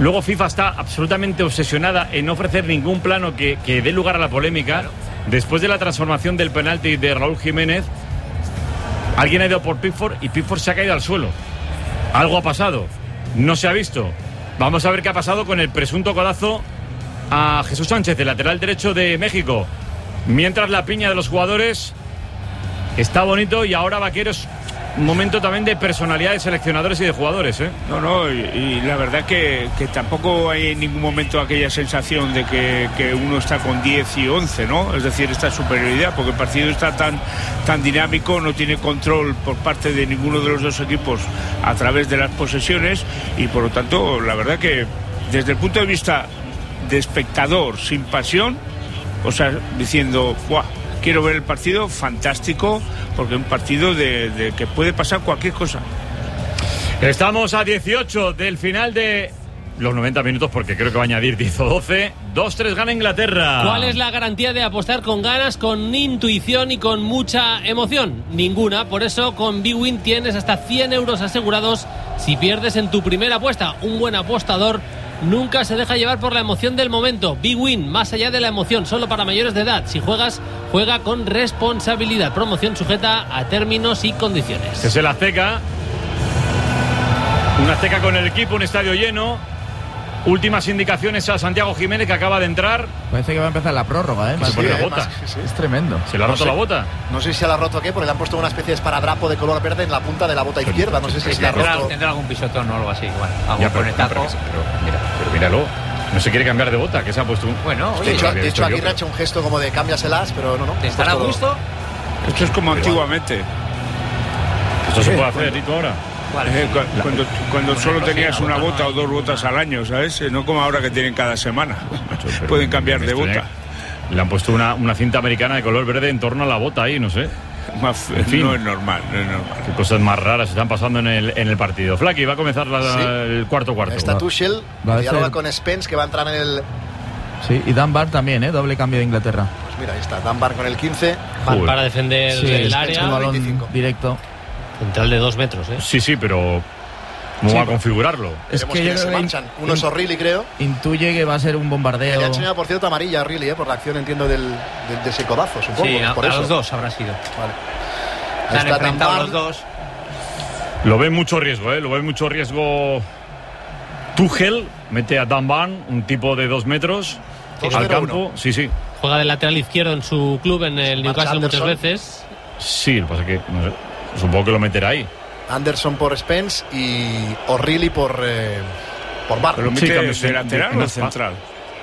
Luego FIFA está absolutamente obsesionada en no ofrecer ningún plano que, que dé lugar a la polémica. Claro. Después de la transformación del penalti de Raúl Jiménez, alguien ha ido por Pickford y Pickford se ha caído al suelo. Algo ha pasado, no se ha visto. Vamos a ver qué ha pasado con el presunto codazo a Jesús Sánchez, el lateral derecho de México. Mientras la piña de los jugadores está bonito y ahora Vaqueros, un momento también de personalidad de seleccionadores y de jugadores, ¿eh? No, no, y, y la verdad que, que tampoco hay en ningún momento aquella sensación de que, que uno está con diez y once, ¿no? Es decir, esta superioridad, porque el partido está tan, tan dinámico, no tiene control por parte de ninguno de los dos equipos a través de las posesiones y por lo tanto, la verdad que desde el punto de vista de espectador sin pasión, o sea, diciendo, ¡buah! Quiero ver el partido, fantástico, porque es un partido de, de que puede pasar cualquier cosa. Estamos a dieciocho del final de los noventa minutos, porque creo que va a añadir diez o doce. dos tres gana Inglaterra. ¿Cuál es la garantía de apostar con ganas, con intuición y con mucha emoción? Ninguna. Por eso con Big Win tienes hasta cien euros asegurados si pierdes en tu primera apuesta. Un buen apostador nunca se deja llevar por la emoción del momento. Big Win, más allá de la emoción, solo para mayores de edad. Si juegas, juega con responsabilidad. Promoción sujeta a términos y condiciones. Este es el Azteca. Un Azteca con el equipo, un estadio lleno. Últimas indicaciones a Santiago Jiménez, que acaba de entrar. Parece que va a empezar la prórroga, ¿eh? Se pone sí, la bota. Más, sí. Es tremendo. ¿Se le ha roto no sé, la bota? No sé si se la ha roto o qué, porque le han puesto una especie de esparadrapo de color verde en la punta de la bota izquierda. No sé si se la ha roto. Tendrá algún pisotón o algo así. Bueno, algo ya, con el taco. Pero, pero, mira, pero míralo. No se quiere cambiar de bota, que se ha puesto un... Bueno, oye, de hecho, de hecho Aguirre ha hecho un gesto como de cámbiaselas, pero no, no. ¿Te estará a gusto? Esto es como pero antiguamente. Esto se puede hacer, Tito, ahora. Vale. Eh, cuando cuando, cuando solo tenías una bota o dos botas al año, ¿sabes? No como ahora que tienen cada semana. Macho, pueden cambiar de bota. Le han puesto una, una cinta americana de color verde en torno a la bota ahí, no sé. Más, en fin. No es normal, no es normal. Qué cosas más raras están pasando en el, en el partido. Flaky, va a comenzar la, sí. el cuarto cuarto. Está Tuchel, dialoga con Spence, que va a entrar en el... Sí, y Dan Barr también, ¿eh? Doble cambio de Inglaterra. Pues mira, ahí está, Dan Barr con el quince. Van para defender sí, el área. El balón veinticinco. Directo. Central de dos metros, ¿eh? Sí, sí, pero... ¿Cómo sí, va a configurarlo? Es que yo se manchan. Uno es O'Reilly, creo. Intuye que va a ser un bombardeo. Le ha enseñado, por cierto, amarilla a O'Reilly, ¿eh? Por la acción, entiendo, del, de, de ese codazo, supongo. Sí, por a, eso. a los dos habrá sido. Vale. Se han enfrentado los dos. Lo ve mucho riesgo, ¿eh? Lo ve mucho riesgo. Tuchel mete a Dan Barn, un tipo de dos metros, dos al campo. Uno. Sí, sí. Juega de lateral izquierdo en su club, en el Newcastle, muchas veces. Sí, lo que pasa es que no sé, supongo que lo meterá ahí. Anderson por Spence y O'Reilly por eh, por Barn. ¿Pero lo mete sí, de lateral o central?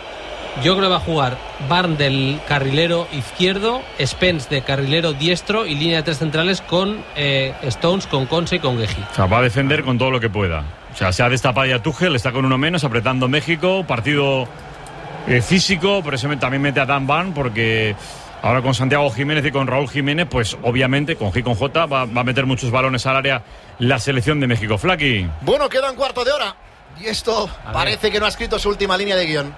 Yo creo que va a jugar Barn del carrilero izquierdo, Spence de carrilero diestro y línea de tres centrales con eh, Stones, con Conse y con Gueji. O sea, va a defender con todo lo que pueda. O sea, se ha destapado ya Tuchel, está con uno menos, apretando México, partido eh, físico, por eso también mete a Dan Barn, porque ahora con Santiago Jiménez y con Raúl Jiménez, pues obviamente con G y con J va, va a meter muchos balones al área la selección de México. Flaky. Bueno, queda un cuarto de hora y esto a parece ver. que no ha escrito su última línea de guión.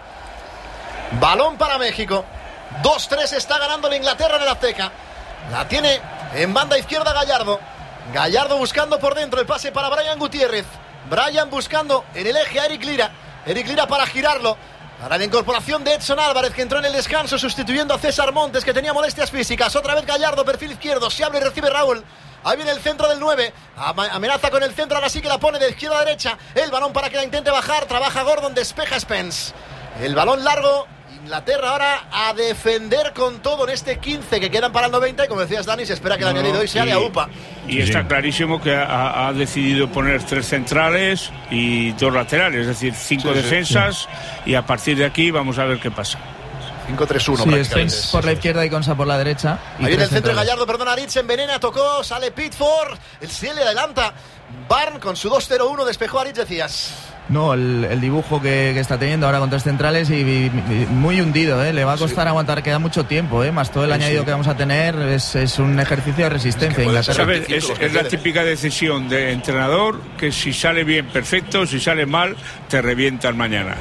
Balón para México. dos tres está ganando la Inglaterra en el Azteca. La tiene en banda izquierda Gallardo. Gallardo buscando por dentro el pase para Brian Gutiérrez. Brian buscando en el eje a Eric Lira. Eric Lira para girarlo. Para la incorporación de Edson Álvarez, que entró en el descanso sustituyendo a César Montes, que tenía molestias físicas. Otra vez Gallardo, perfil izquierdo. Se abre y recibe Raúl. Ahí viene el centro del nueve. Amenaza con el centro, ahora sí que la pone de izquierda a derecha. El balón para que la intente bajar. Trabaja Gordon, despeja Spence. El balón largo. Inglaterra ahora a defender con todo en este quince que quedan para el noventa. Y como decías, Dani, se espera que el no, añadido hoy sea de UPA. Y sí. está clarísimo que ha, ha decidido poner tres centrales y dos laterales, es decir, cinco sí, defensas. Sí. Y a partir de aquí vamos a ver qué pasa. cinco tres uno. Sí, Spence por la izquierda y Consa por la derecha. Ahí viene el centro de Gallardo, perdona, Aritz envenena, tocó, sale Pitford. El C le adelanta. Barn con su dos cero uno despejó a Aritz, decías. No, el, el dibujo que, que está teniendo ahora con tres centrales y, y, y muy hundido, ¿eh? Le va a costar sí. aguantar, queda mucho tiempo, ¿eh? Más todo el sí, añadido sí. que vamos a tener, es, es un ejercicio de resistencia. Es, que ¿sabes? es, es la típica decisión de entrenador que si sale bien, perfecto, si sale mal, te revientan mañana.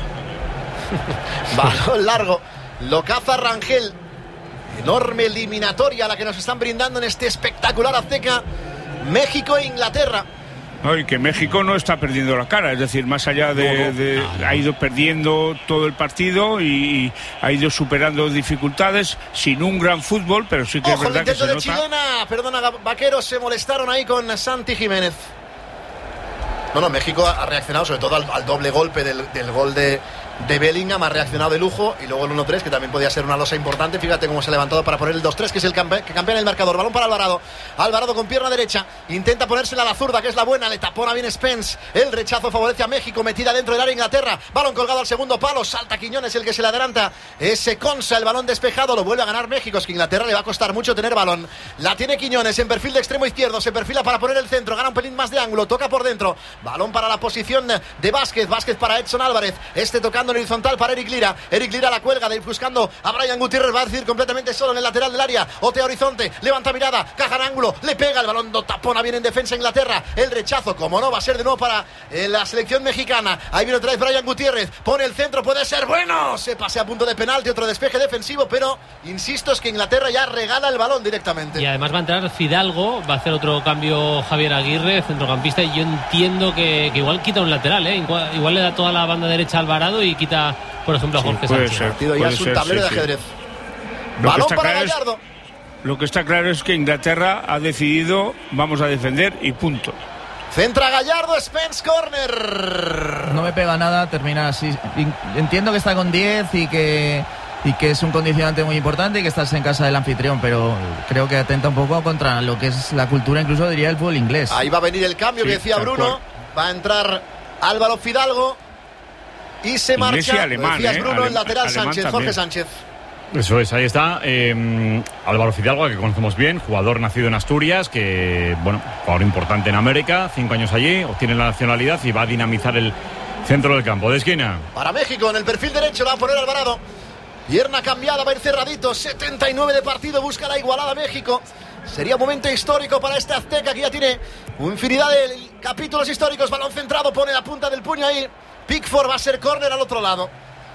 Balón largo, lo caza Rangel. Enorme eliminatoria la que nos están brindando en este espectacular Azteca. México e Inglaterra. No, y que México no está perdiendo la cara, es decir, más allá de, no, no. de No, no. ha ido perdiendo todo el partido y, y ha ido superando dificultades sin un gran fútbol, pero sí que Ojo, es verdad el que intento se de nota. Chilena, perdona, Vaqueros, se molestaron ahí con Santi Jiménez. No, no, México ha reaccionado sobre todo al, al doble golpe del, del gol de, de Bellingham, ha reaccionado de lujo, y luego el uno tres, que también podía ser una losa importante. Fíjate cómo se ha levantado para poner el dos tres, que es el campe, que campea en el marcador. Balón para Alvarado, Alvarado con pierna derecha, intenta ponérsela a la zurda, que es la buena, le tapona bien Spence, el rechazo favorece a México, metida dentro del área Inglaterra, balón colgado al segundo palo, salta Quiñones, el que se le adelanta, ese Consa, el balón despejado, lo vuelve a ganar México. Es que Inglaterra le va a costar mucho tener balón, la tiene Quiñones en perfil de extremo izquierdo, se perfila para poner el centro, gana un pelín más de ángulo, toca por dentro, balón para la posición de Vázquez, Vázquez para Edson Álvarez, este tocando en horizontal para Eric Lira, Eric Lira la cuelga, de ir buscando a Brian Gutiérrez, va a decir completamente solo en el lateral del área, otea horizonte, levanta mirada, caja en ángulo, le pega el balón, no tapona bien en defensa Inglaterra, el rechazo, como no, va a ser de nuevo para eh, la selección mexicana. Ahí viene otra vez Brian Gutiérrez, pone el centro, puede ser bueno, se pase a punto de penalti, otro despeje defensivo, pero insisto, es que Inglaterra ya regala el balón directamente. Y además va a entrar Fidalgo, va a hacer otro cambio Javier Aguirre, centrocampista, y yo entiendo que, que igual quita un lateral, ¿eh? igual, igual le da toda la banda derecha a Alvarado y quita, por ejemplo, a Jorge Sí, puede Sánchez. ser, El partido ya puede es un ser, tablero sí, de sí. ajedrez. Lo que Balón está para claro es- Gallardo. Lo que está claro es que Inglaterra ha decidido vamos a defender y punto. Centra Gallardo, Spence, corner. No me pega nada, termina así. Entiendo que está con diez y que, y que es un condicionante muy importante y que estás en casa del anfitrión, pero creo que atenta un poco contra lo que es la cultura, incluso diría el fútbol inglés. Ahí va a venir el cambio Sí, que decía tal Bruno. cual. Va a entrar Álvaro Fidalgo y se Inglés y marcha. alemán, Lo decías, ¿eh? Bruno, el Alem- lateral alemán Sánchez, también. Jorge Sánchez. Eso es, ahí está. Eh, Álvaro Fidalgo, que conocemos bien, jugador nacido en Asturias, que, bueno, jugador importante en América, cinco años allí, obtiene la nacionalidad y va a dinamizar el centro del campo. De esquina. Para México, en el perfil derecho la va a poner Alvarado. Pierna cambiada, va a ir cerradito. setenta y nueve de partido, busca la igualada México. Sería un momento histórico para este azteca que ya tiene infinidad de capítulos históricos. Balón centrado, pone la punta del puño ahí. Pickford va a ser córner al otro lado.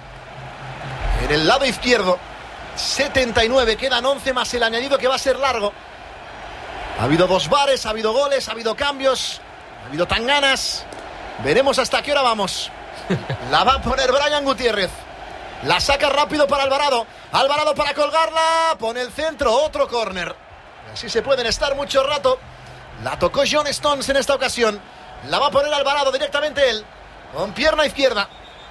En el lado izquierdo, setenta y nueve, quedan once más el añadido que va a ser largo. Ha habido dos bares, ha habido goles, ha habido cambios, ha habido tanganas. Veremos hasta qué hora vamos. La va a poner Brian Gutiérrez. La saca rápido para Alvarado. Alvarado para colgarla. Pone el centro, otro córner. Así se pueden estar mucho rato. La tocó John Stones en esta ocasión. La va a poner Alvarado directamente él. Con pierna izquierda.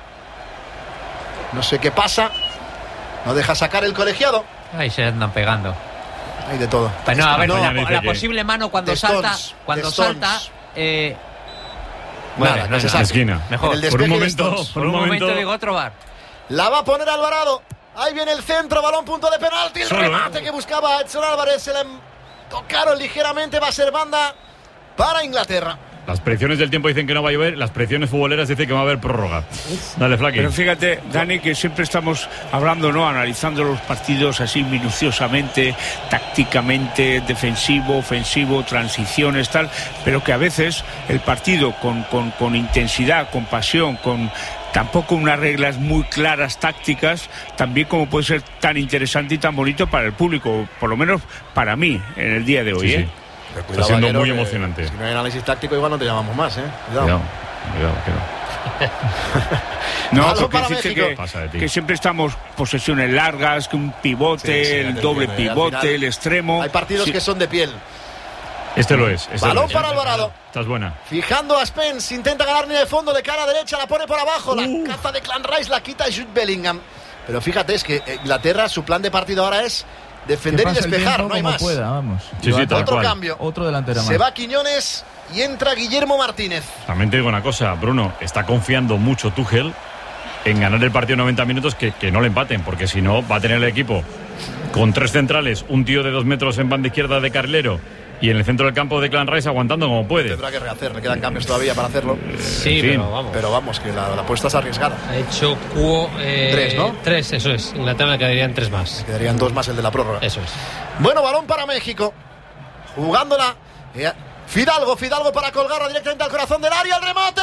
No sé qué pasa. No deja sacar el colegiado. Ahí se andan pegando. Hay de todo. Pues no, a ver, No, la, dice la que- posible mano cuando de salta, Stones, cuando de Stones. salta, eh, Nada, bueno, no no se es saque. Esquina. mejor. En el despeje de Stones. por un momento digo otro bar. La va a poner Alvarado. Ahí viene el centro, balón, punto de penalti. El Solo, remate que buscaba Edson Álvarez. Se le tocaron ligeramente. Va a ser banda para Inglaterra. Las predicciones del tiempo dicen que no va a llover, las predicciones futboleras dicen que va a haber prórroga. Dale, Flaky. Pero fíjate, Dani, que siempre estamos hablando, ¿no? Analizando los partidos así minuciosamente, tácticamente, defensivo, ofensivo, transiciones, tal, pero que a veces el partido con, con, con intensidad, con pasión, con tampoco unas reglas muy claras tácticas, también como puede ser tan interesante y tan bonito para el público, por lo menos para mí, en el día de hoy, Sí, ¿eh? sí. Está siendo muy que emocionante. Si no hay análisis táctico, igual no te llamamos más, ¿eh? Cuidado. Cuidado, cuidado, que no. No, Balón porque para dice México. que, Pasa de ti. que siempre estamos posesiones largas, que un pivote, Sí, sí, el te doble entiendo, y al pivote, final el extremo. Hay partidos Sí. que son de piel. Este lo es. Este Balón lo es. para Alvarado. Estás buena. Fijando a Spence, intenta ganar línea de fondo de cara derecha, la pone por abajo, la Uh. caza de Clan Rice, la quita Jude Bellingham. Pero fíjate, es que Inglaterra, su plan de partido ahora es defender Que y pase el despejar, tiempo no hay como más. pueda, vamos. Sí, sí, tal Otro cual. cambio. Otro delantero más. Se va Quiñones y entra Guillermo Martínez. También te digo una cosa, Bruno, está confiando mucho Tuchel en ganar el partido noventa minutos, que, que no le empaten, porque si no va a tener el equipo con tres centrales, un tío de dos metros en banda izquierda de carrilero y en el centro del campo de Clan Rice aguantando como puede. Tendrá que rehacer, le quedan cambios todavía para hacerlo. Sí, En fin. pero vamos. Pero vamos, que la, la apuesta es arriesgada. Ha hecho cuo, eh, Tres, ¿no? Tres, eso es. Inglaterra le quedarían tres más. Quedarían dos más el de la prórroga. Eso es. Bueno, balón para México. Jugándola. eh, Fidalgo, Fidalgo para colgarla directamente al corazón del área. El remate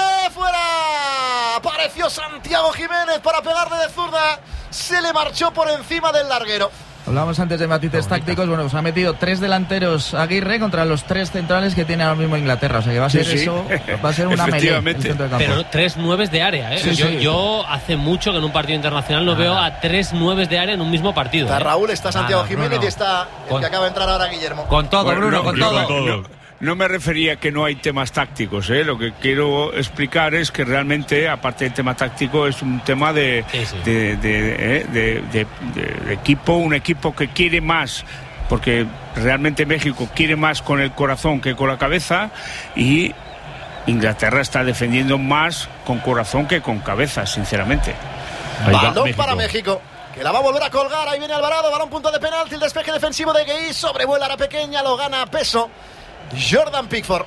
fuera. Apareció Santiago Jiménez para pegarle de zurda. Se le marchó por encima del larguero. Hablábamos antes de matices tácticos. Bueno, pues ha metido tres delanteros Aguirre contra los tres centrales que tiene ahora mismo Inglaterra. O sea que va a ser sí, eso, sí. va a ser una melee en el centro de campo. Pero tres nueves de área, ¿eh? Sí, yo, sí. yo hace mucho que en un partido internacional no ah. veo a tres nueves de área en un mismo partido. Está ¿eh? Raúl, está Santiago ah, no, no, Jiménez no. y está el con, que acaba de entrar ahora Guillermo. Con todo, bueno, Bruno, no, con todo. Con todo. No. No me refería a que no hay temas tácticos, ¿eh? Lo que quiero explicar es que realmente, aparte del tema táctico, es un tema de, sí, sí. de, de, eh, de, de, de, de equipo, un equipo que quiere más, porque realmente México quiere más con el corazón que con la cabeza, y Inglaterra está defendiendo más con corazón que con cabeza, sinceramente. Balón México. Para México, que la va a volver a colgar. Ahí viene Alvarado, balón punto de penalti, el despeje defensivo de Gueye, sobrevuela a la pequeña, lo gana a peso Jordan Pickford.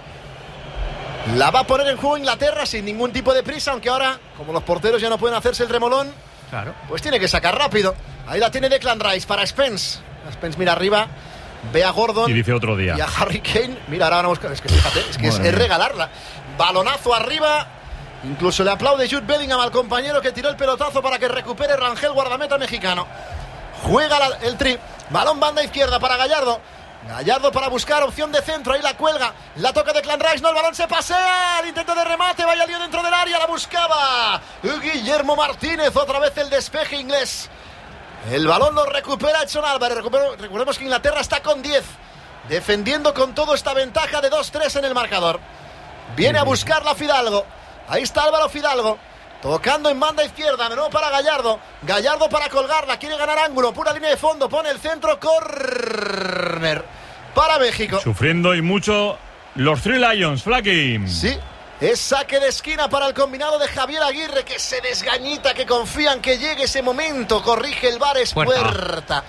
La va a poner en juego Inglaterra sin ningún tipo de prisa, aunque ahora, como los porteros ya no pueden hacerse el remolón, claro, pues tiene que sacar rápido. Ahí la tiene Declan Rice para Spence. Spence mira arriba, ve a Gordon y dice otro día. Y a Harry Kane. Mira, ahora van a buscar. Es que fíjate, es que es, es regalarla. Balonazo arriba. Incluso le aplaude Jude Bellingham al compañero que tiró el pelotazo para que recupere Rangel, guardameta mexicano. Juega la, el tri. Balón banda izquierda para Gallardo. Gallardo para buscar opción de centro, ahí la cuelga, la toca Declan Rice, no, el balón se pasea, el intento de remate, vaya lío dentro del área, la buscaba Guillermo Martínez, otra vez el despeje inglés. El balón lo recupera Edson Álvarez. Recordemos que Inglaterra está con diez, defendiendo con todo esta ventaja de dos tres en el marcador. Viene a buscarla Fidalgo, ahí está Álvaro Fidalgo, tocando en banda izquierda, de nuevo para Gallardo. Gallardo para colgarla, quiere ganar ángulo, pura línea de fondo, pone el centro, córner para México. Sufriendo y mucho los Three Lions, Flaky. Sí, es saque de esquina para el combinado de Javier Aguirre, que se desgañita, que confían que llegue ese momento. Corrige el V A R, es puerta. puerta.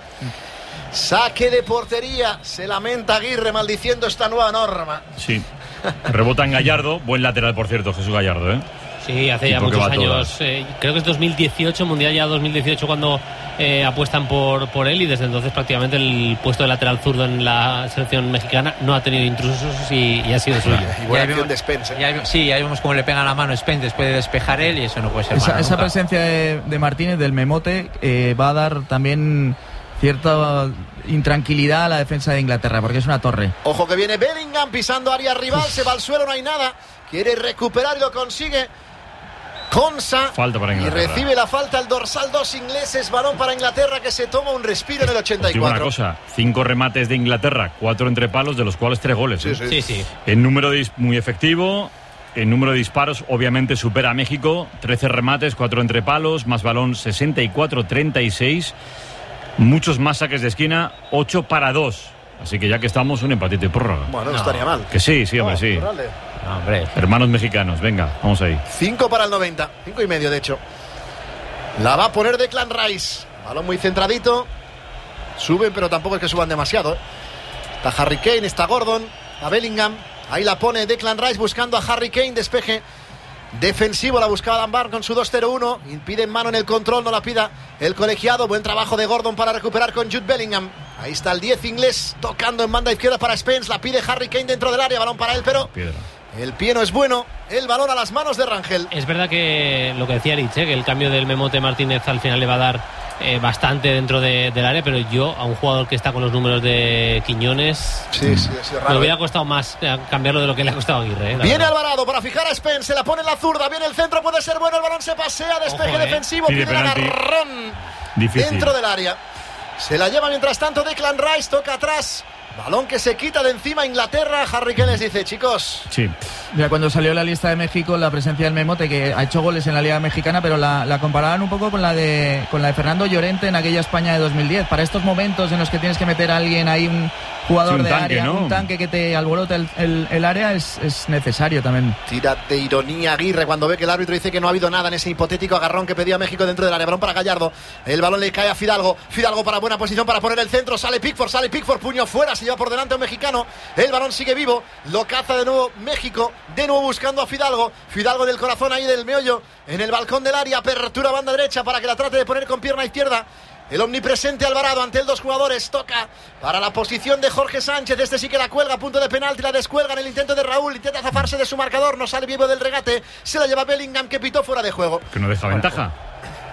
Saque de portería, se lamenta Aguirre maldiciendo esta nueva norma. Sí, rebota en Gallardo, buen lateral por cierto, Jesús Gallardo, ¿eh? Sí, hace ya muchos años, eh, creo que es dos mil dieciocho, Mundial ya dos mil dieciocho cuando eh, apuestan por, por él, y desde entonces prácticamente el puesto de lateral zurdo en la selección mexicana no ha tenido intrusos y, y ha sido suyo. Y buena acción de Spence. ¿eh? Ya, sí, ya vimos cómo le pega la mano a Spence después de despejar él, y eso no puede ser Esa, malo, esa presencia de, de Martínez, del memote, eh, va a dar también cierta intranquilidad a la defensa de Inglaterra, porque es una torre. Ojo que viene Bellingham pisando área rival, se va al suelo, no hay nada, quiere recuperar y lo consigue Konsa, falta para y recibe la falta el dorsal dos ingleses, balón para Inglaterra, que se toma un respiro en el ochenta y cuatro. Pues digo una cosa, cinco remates de Inglaterra, cuatro entre palos, de los cuales tres goles. Sí, ¿eh? sí. sí, sí. En número de, muy efectivo, en número de disparos obviamente supera a México, trece remates, cuatro entre palos, más balón sesenta y cuatro treinta y seis, muchos más saques de esquina, ocho para dos. Así que ya que estamos, un empatito y prórroga. Bueno, no, no estaría mal. Que sí, sí, hombre, no, sí. No, hombre. Hermanos mexicanos, venga, vamos ahí. cinco para el noventa, cinco y medio de hecho. La va a poner Declan Rice. Balón muy centradito. Suben, pero tampoco es que suban demasiado, ¿eh? Está Harry Kane, está Gordon, a Bellingham. Ahí la pone Declan Rice buscando a Harry Kane, despeje defensivo, la buscaba Danbar con su dos cero uno. Impide en mano en el control, no la pida el colegiado. Buen trabajo de Gordon para recuperar con Jude Bellingham. Ahí está el diez inglés tocando en banda izquierda para Spence. La pide Harry Kane dentro del área, balón para él, pero Piedra. El pie no es bueno, el balón a las manos de Rangel. Es verdad que lo que decía Rich, ¿eh? que el cambio del Memote Martínez al final le va a dar eh, bastante dentro de, del área, pero yo a un jugador que está con los números de Quiñones, sí, sí, sí, raro, me hubiera ¿eh? costado más cambiarlo de lo que le ha costado a Aguirre. ¿eh? Viene Alvarado para fijar a Spence, se la pone en la zurda, viene el centro, puede ser bueno, el balón se pasea, despeje Ojo, ¿eh? defensivo, pide el agarrón dentro del área. Se la lleva mientras tanto Declan Rice, toca atrás. Balón que se quita de encima Inglaterra. Harry Kane les dice, chicos. Sí. Mira, cuando salió la lista de México, la presencia del Memote, que ha hecho goles en la Liga Mexicana, pero la, la comparaban un poco con la de con la de Fernando Llorente en aquella España de dos mil diez. Para estos momentos en los que tienes que meter a alguien ahí, un jugador sí, un de tanque, área, ¿no? un tanque que te alborota el, el, el área, es, es necesario también. Tira de ironía Aguirre cuando ve que el árbitro dice que no ha habido nada en ese hipotético agarrón que pedía México dentro del área. Balón para Gallardo. El balón le cae a Fidalgo. Fidalgo para buena posición para poner el centro. Sale Pickford, sale Pickford, puño fuera. Se lleva por delante a un mexicano. El balón sigue vivo, lo caza de nuevo México, de nuevo buscando a Fidalgo. Fidalgo del corazón ahí del meollo, en el balcón del área, apertura banda derecha para que la trate de poner con pierna izquierda. El omnipresente Alvarado ante el dos jugadores, toca para la posición de Jorge Sánchez, este sí que la cuelga, punto de penalti, la descuelga en el intento de Raúl, intenta zafarse de su marcador, no sale vivo del regate, se la lleva Bellingham que pitó fuera de juego. Que no deja ventaja.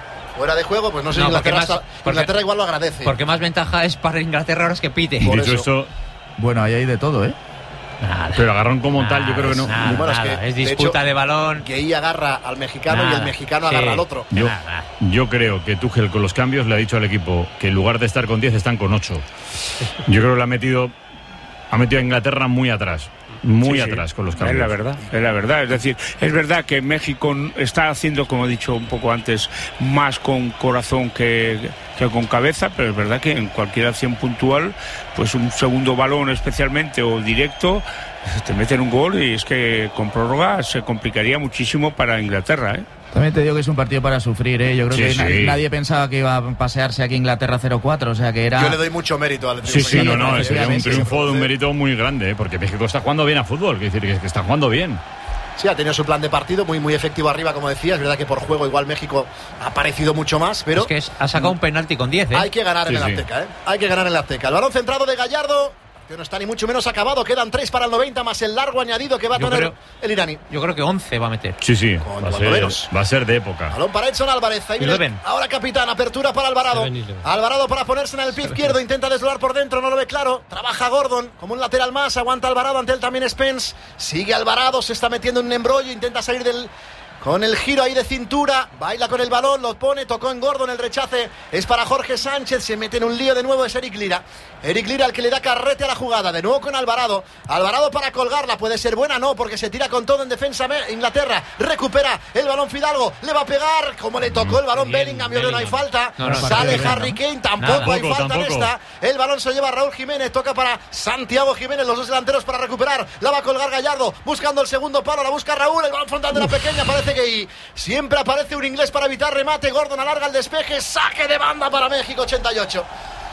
fuera de juego, pues no sé No, si Inglaterra, porque más- está- porque- Inglaterra igual lo agradece. Porque más ventaja es para Inglaterra ahora es que pite. Por Dicho eso. esto, Bueno, ahí hay de todo, ¿eh? Nada, pero agarrón como tal, yo creo que no. nada, Bueno, es nada. que, es de disputa hecho, de balón. Que ella agarra al mexicano y Nada. el mexicano Sí. agarra al otro. Yo, Nada. yo creo que Tuchel con los cambios le ha dicho al equipo que en lugar de estar con diez están con ocho. Yo creo que le ha metido, ha metido a Inglaterra muy atrás. Muy Sí, sí. atrás con los Es cambios. la verdad, es la verdad. Es decir, es verdad que México está haciendo, como he dicho un poco antes, más con corazón que, que con cabeza, pero es verdad que en cualquier acción puntual, pues un segundo balón especialmente o directo, te meten un gol y es que con prórroga se complicaría muchísimo para Inglaterra, ¿eh? También te digo que es un partido para sufrir, ¿eh? Yo creo Sí, que na- sí. nadie pensaba que iba a pasearse aquí Inglaterra cero cuatro, o sea que era... Yo le doy mucho mérito al Sí, sí, no, no, sería un efectivamente. triunfo de un mérito muy grande, ¿eh? Porque México está jugando bien a fútbol, quiere decir que- que está jugando bien. Sí, ha tenido su plan de partido muy muy efectivo arriba, como decías. Es verdad que por juego igual México ha parecido mucho más, pero Es que es- ha sacado un penalti con diez, ¿eh? hay que ganar Sí, en el sí. Azteca, ¿eh? Hay que ganar en el Azteca. El balón centrado de Gallardo, que no está ni mucho menos acabado. Quedan tres para el noventa más el largo añadido que va a Yo tener creo- el iraní. Yo creo que once va a meter. Sí, sí, Con va a, cuando ser, menos. va a ser de época. Balón para Edson Álvarez. Ahí viene Eleven. ahora capitán. Apertura para Alvarado. Seven eleven. Alvarado para ponerse en el pie izquierdo. Intenta desdoblar por dentro. No lo ve claro. Trabaja Gordon como un lateral más. Aguanta Alvarado. Ante él también Spence. Sigue Alvarado. Se está metiendo en un embrollo. Intenta salir del... Con el giro ahí de cintura, baila con el balón, lo pone, tocó en Gordon, el rechace es para Jorge Sánchez, se mete en un lío de nuevo, es Eric Lira. Eric Lira el que le da carrete a la jugada, de nuevo con Alvarado. Alvarado para colgarla, puede ser buena, no, porque se tira con todo en defensa Inglaterra. Recupera el balón Fidalgo, le va a pegar, como le tocó el balón Bien, Bellingham, yo creo que no hay Bellingham. falta. No, no, Sale partido Harry bien, Kane, tampoco Nada. hay Tampoco, falta en tampoco. esta. El balón se lleva Raúl Jiménez, toca para Santiago Jiménez, los dos delanteros para recuperar. La va a colgar Gallardo, buscando el segundo palo, la busca Raúl, el balón frontal de la pequeña, parece que siempre aparece un inglés para evitar remate. Gordon alarga el despeje, saque de banda para México, ochenta y ocho.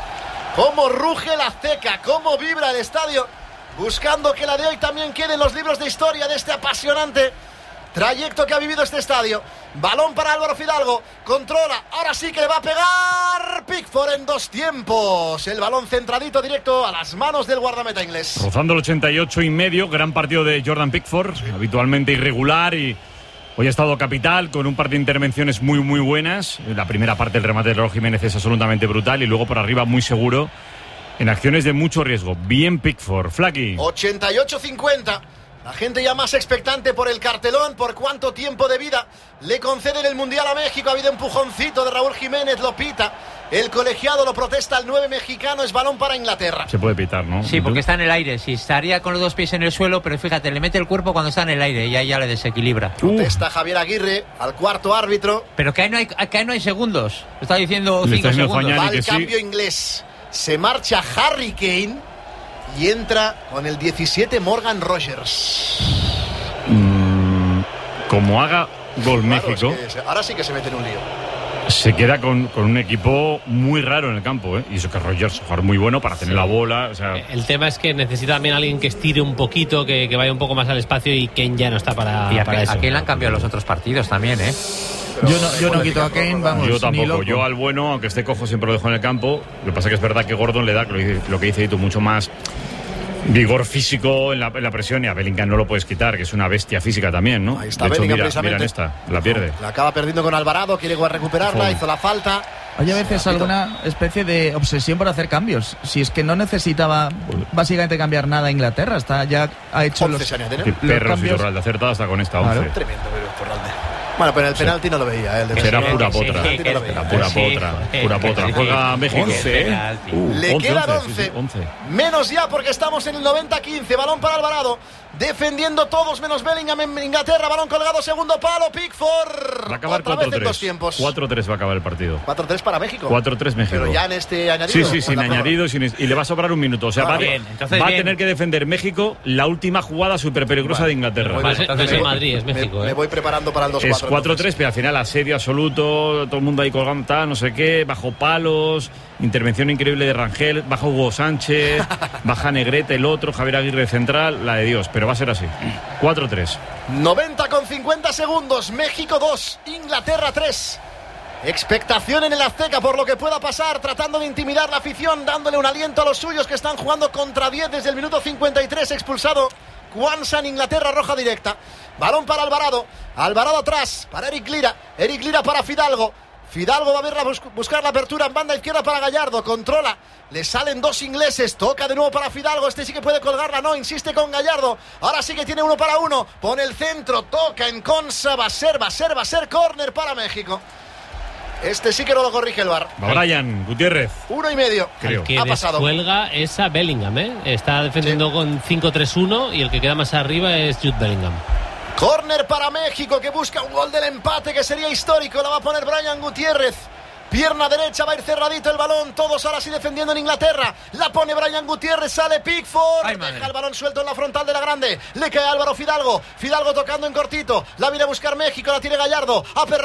Cómo ruge la Azteca, cómo vibra el estadio, buscando que la de hoy también quede en los libros de historia de este apasionante trayecto que ha vivido este estadio. Balón para Álvaro Fidalgo, controla, ahora sí que le va a pegar Pickford en dos tiempos. El balón centradito directo a las manos del guardameta inglés. Rozando el ochenta y ocho y medio, gran partido de Jordan Pickford, habitualmente irregular y hoy ha estado capital con un par de intervenciones muy muy buenas. La primera parte del remate de Raúl Jiménez es absolutamente brutal y luego por arriba muy seguro en acciones de mucho riesgo. Bien Pickford, Flaky. ochenta y ocho cincuenta. La gente ya más expectante por el cartelón, por cuánto tiempo de vida le conceden el Mundial a México. Ha habido empujoncito de Raúl Jiménez, lo pita. El colegiado lo protesta, el nueve mexicano, es balón para Inglaterra. Se puede pitar, ¿no? Sí, porque está en el aire. Sí, estaría con los dos pies en el suelo, pero fíjate, le mete el cuerpo cuando está en el aire y ahí ya le desequilibra. Protesta Javier Aguirre al cuarto árbitro. Pero que ahí no hay, que ahí no hay segundos. Lo está diciendo Le cinco está diciendo segundos. Fañani Va que el sí. cambio inglés. Se marcha Harry Kane y entra con el diecisiete Morgan Rogers. Mm, como haga gol Claro, México, es que se- ahora sí que se mete en un lío. se queda con, con un equipo muy raro en el campo, ¿eh? Y eso que Rogers es un jugador muy bueno para tener la bola. O sea, El tema es que necesita también alguien que estire un poquito, que, que vaya un poco más al espacio y Kane ya no está para, Y a, para eso. a Kane le han cambiado los otros partidos también, ¿eh? Yo no, yo no quito a Kane, vamos, yo ni tampoco. loco. Yo al bueno, aunque esté cojo, siempre lo dejo en el campo. Lo que pasa es que es verdad que Gordon le da, lo que, lo que dice tú, mucho más vigor físico en la, en la presión, y a Bellingham no lo puedes quitar, que es una bestia física también, ¿no? Ahí está de hecho, Bellingham, mira, precisamente. mira en esta, la pierde. La acaba perdiendo con Alvarado, quiere recuperarla, Joder. hizo la falta. Hay a veces alguna especie de obsesión por hacer cambios. Si es que no necesitaba básicamente cambiar nada a Inglaterra, está ya ha hecho once los, se añaden, ¿eh? Qué los perros y cambios. Torralde acertada hasta con esta Claro. once. Tremendo, pero Torralde. Bueno, pero en el penalti no lo veía, ¿eh? El de Será Bellingham. pura Sí, potra. sí, que- Era pura Sí, potra. eh, Pura que- potra. que- Juega México. once, ¿eh? Uh, Le once, quedan once, sí, sí, once. once. Menos ya porque estamos en el noventa quince. Balón para Alvarado. Defendiendo todos menos Bellingham en Inglaterra. Balón colgado, segundo palo. Pickford. Va a acabar Otra vez cuatro en dos tres. tiempos. cuatro tres va a acabar el partido. cuatro tres para México. cuatro tres México. Pero ya en este añadido. Sí, sí, ¿o sin en la prórroga? añadido sin es- y le va a sobrar un minuto. O sea, Ah, va, a- bien, entonces va a bien. tener que defender México la última jugada súper peligrosa de Inglaterra. Voy- Vale, entonces me- es Madrid, es me- México, Me ¿eh? voy preparando para el dos cuatro. Es cuatro tres, pero al final asedio absoluto, todo el mundo ahí colgando, tal, no sé qué, bajo palos, intervención increíble de Rangel, baja Hugo Sánchez, baja Negrete, el otro, Javier Aguirre central, la de Dios, pero va a ser así. cuatro tres. noventa con cincuenta segundos. México dos, Inglaterra tres. Expectación en el Azteca por lo que pueda pasar, tratando de intimidar la afición, dándole un aliento a los suyos que están jugando contra diez desde el minuto cincuenta y tres. Expulsado Kwanza en Inglaterra, roja directa. Balón para Alvarado. Alvarado atrás para Eric Lira. Eric Lira para Fidalgo. Fidalgo va a ver la bus- buscar la apertura en banda izquierda para Gallardo. Controla. Le salen dos ingleses. Toca de nuevo para Fidalgo. Este sí que puede colgarla. No, insiste con Gallardo. Ahora sí que tiene uno para uno. Pone el centro. Toca en consa. Va a ser, va a ser, va a ser córner para México. Este sí que no lo corrige el V A R. Brian Gutiérrez. Uno y medio. Creo. El que ha pasado. descuelga es a Bellingham, ¿eh? Está defendiendo sí. con cinco tres uno y el que queda más arriba es Jude Bellingham. Córner para México, que busca un gol del empate que sería histórico. La va a poner Brian Gutiérrez. Pierna derecha, va a ir cerradito el balón. Todos ahora sí defendiendo en Inglaterra. La pone Brian Gutiérrez, sale Pickford. Ay, deja el balón suelto en la frontal de la grande. Le cae Álvaro Fidalgo. Fidalgo tocando en cortito. La viene a buscar México, la tiene Gallardo.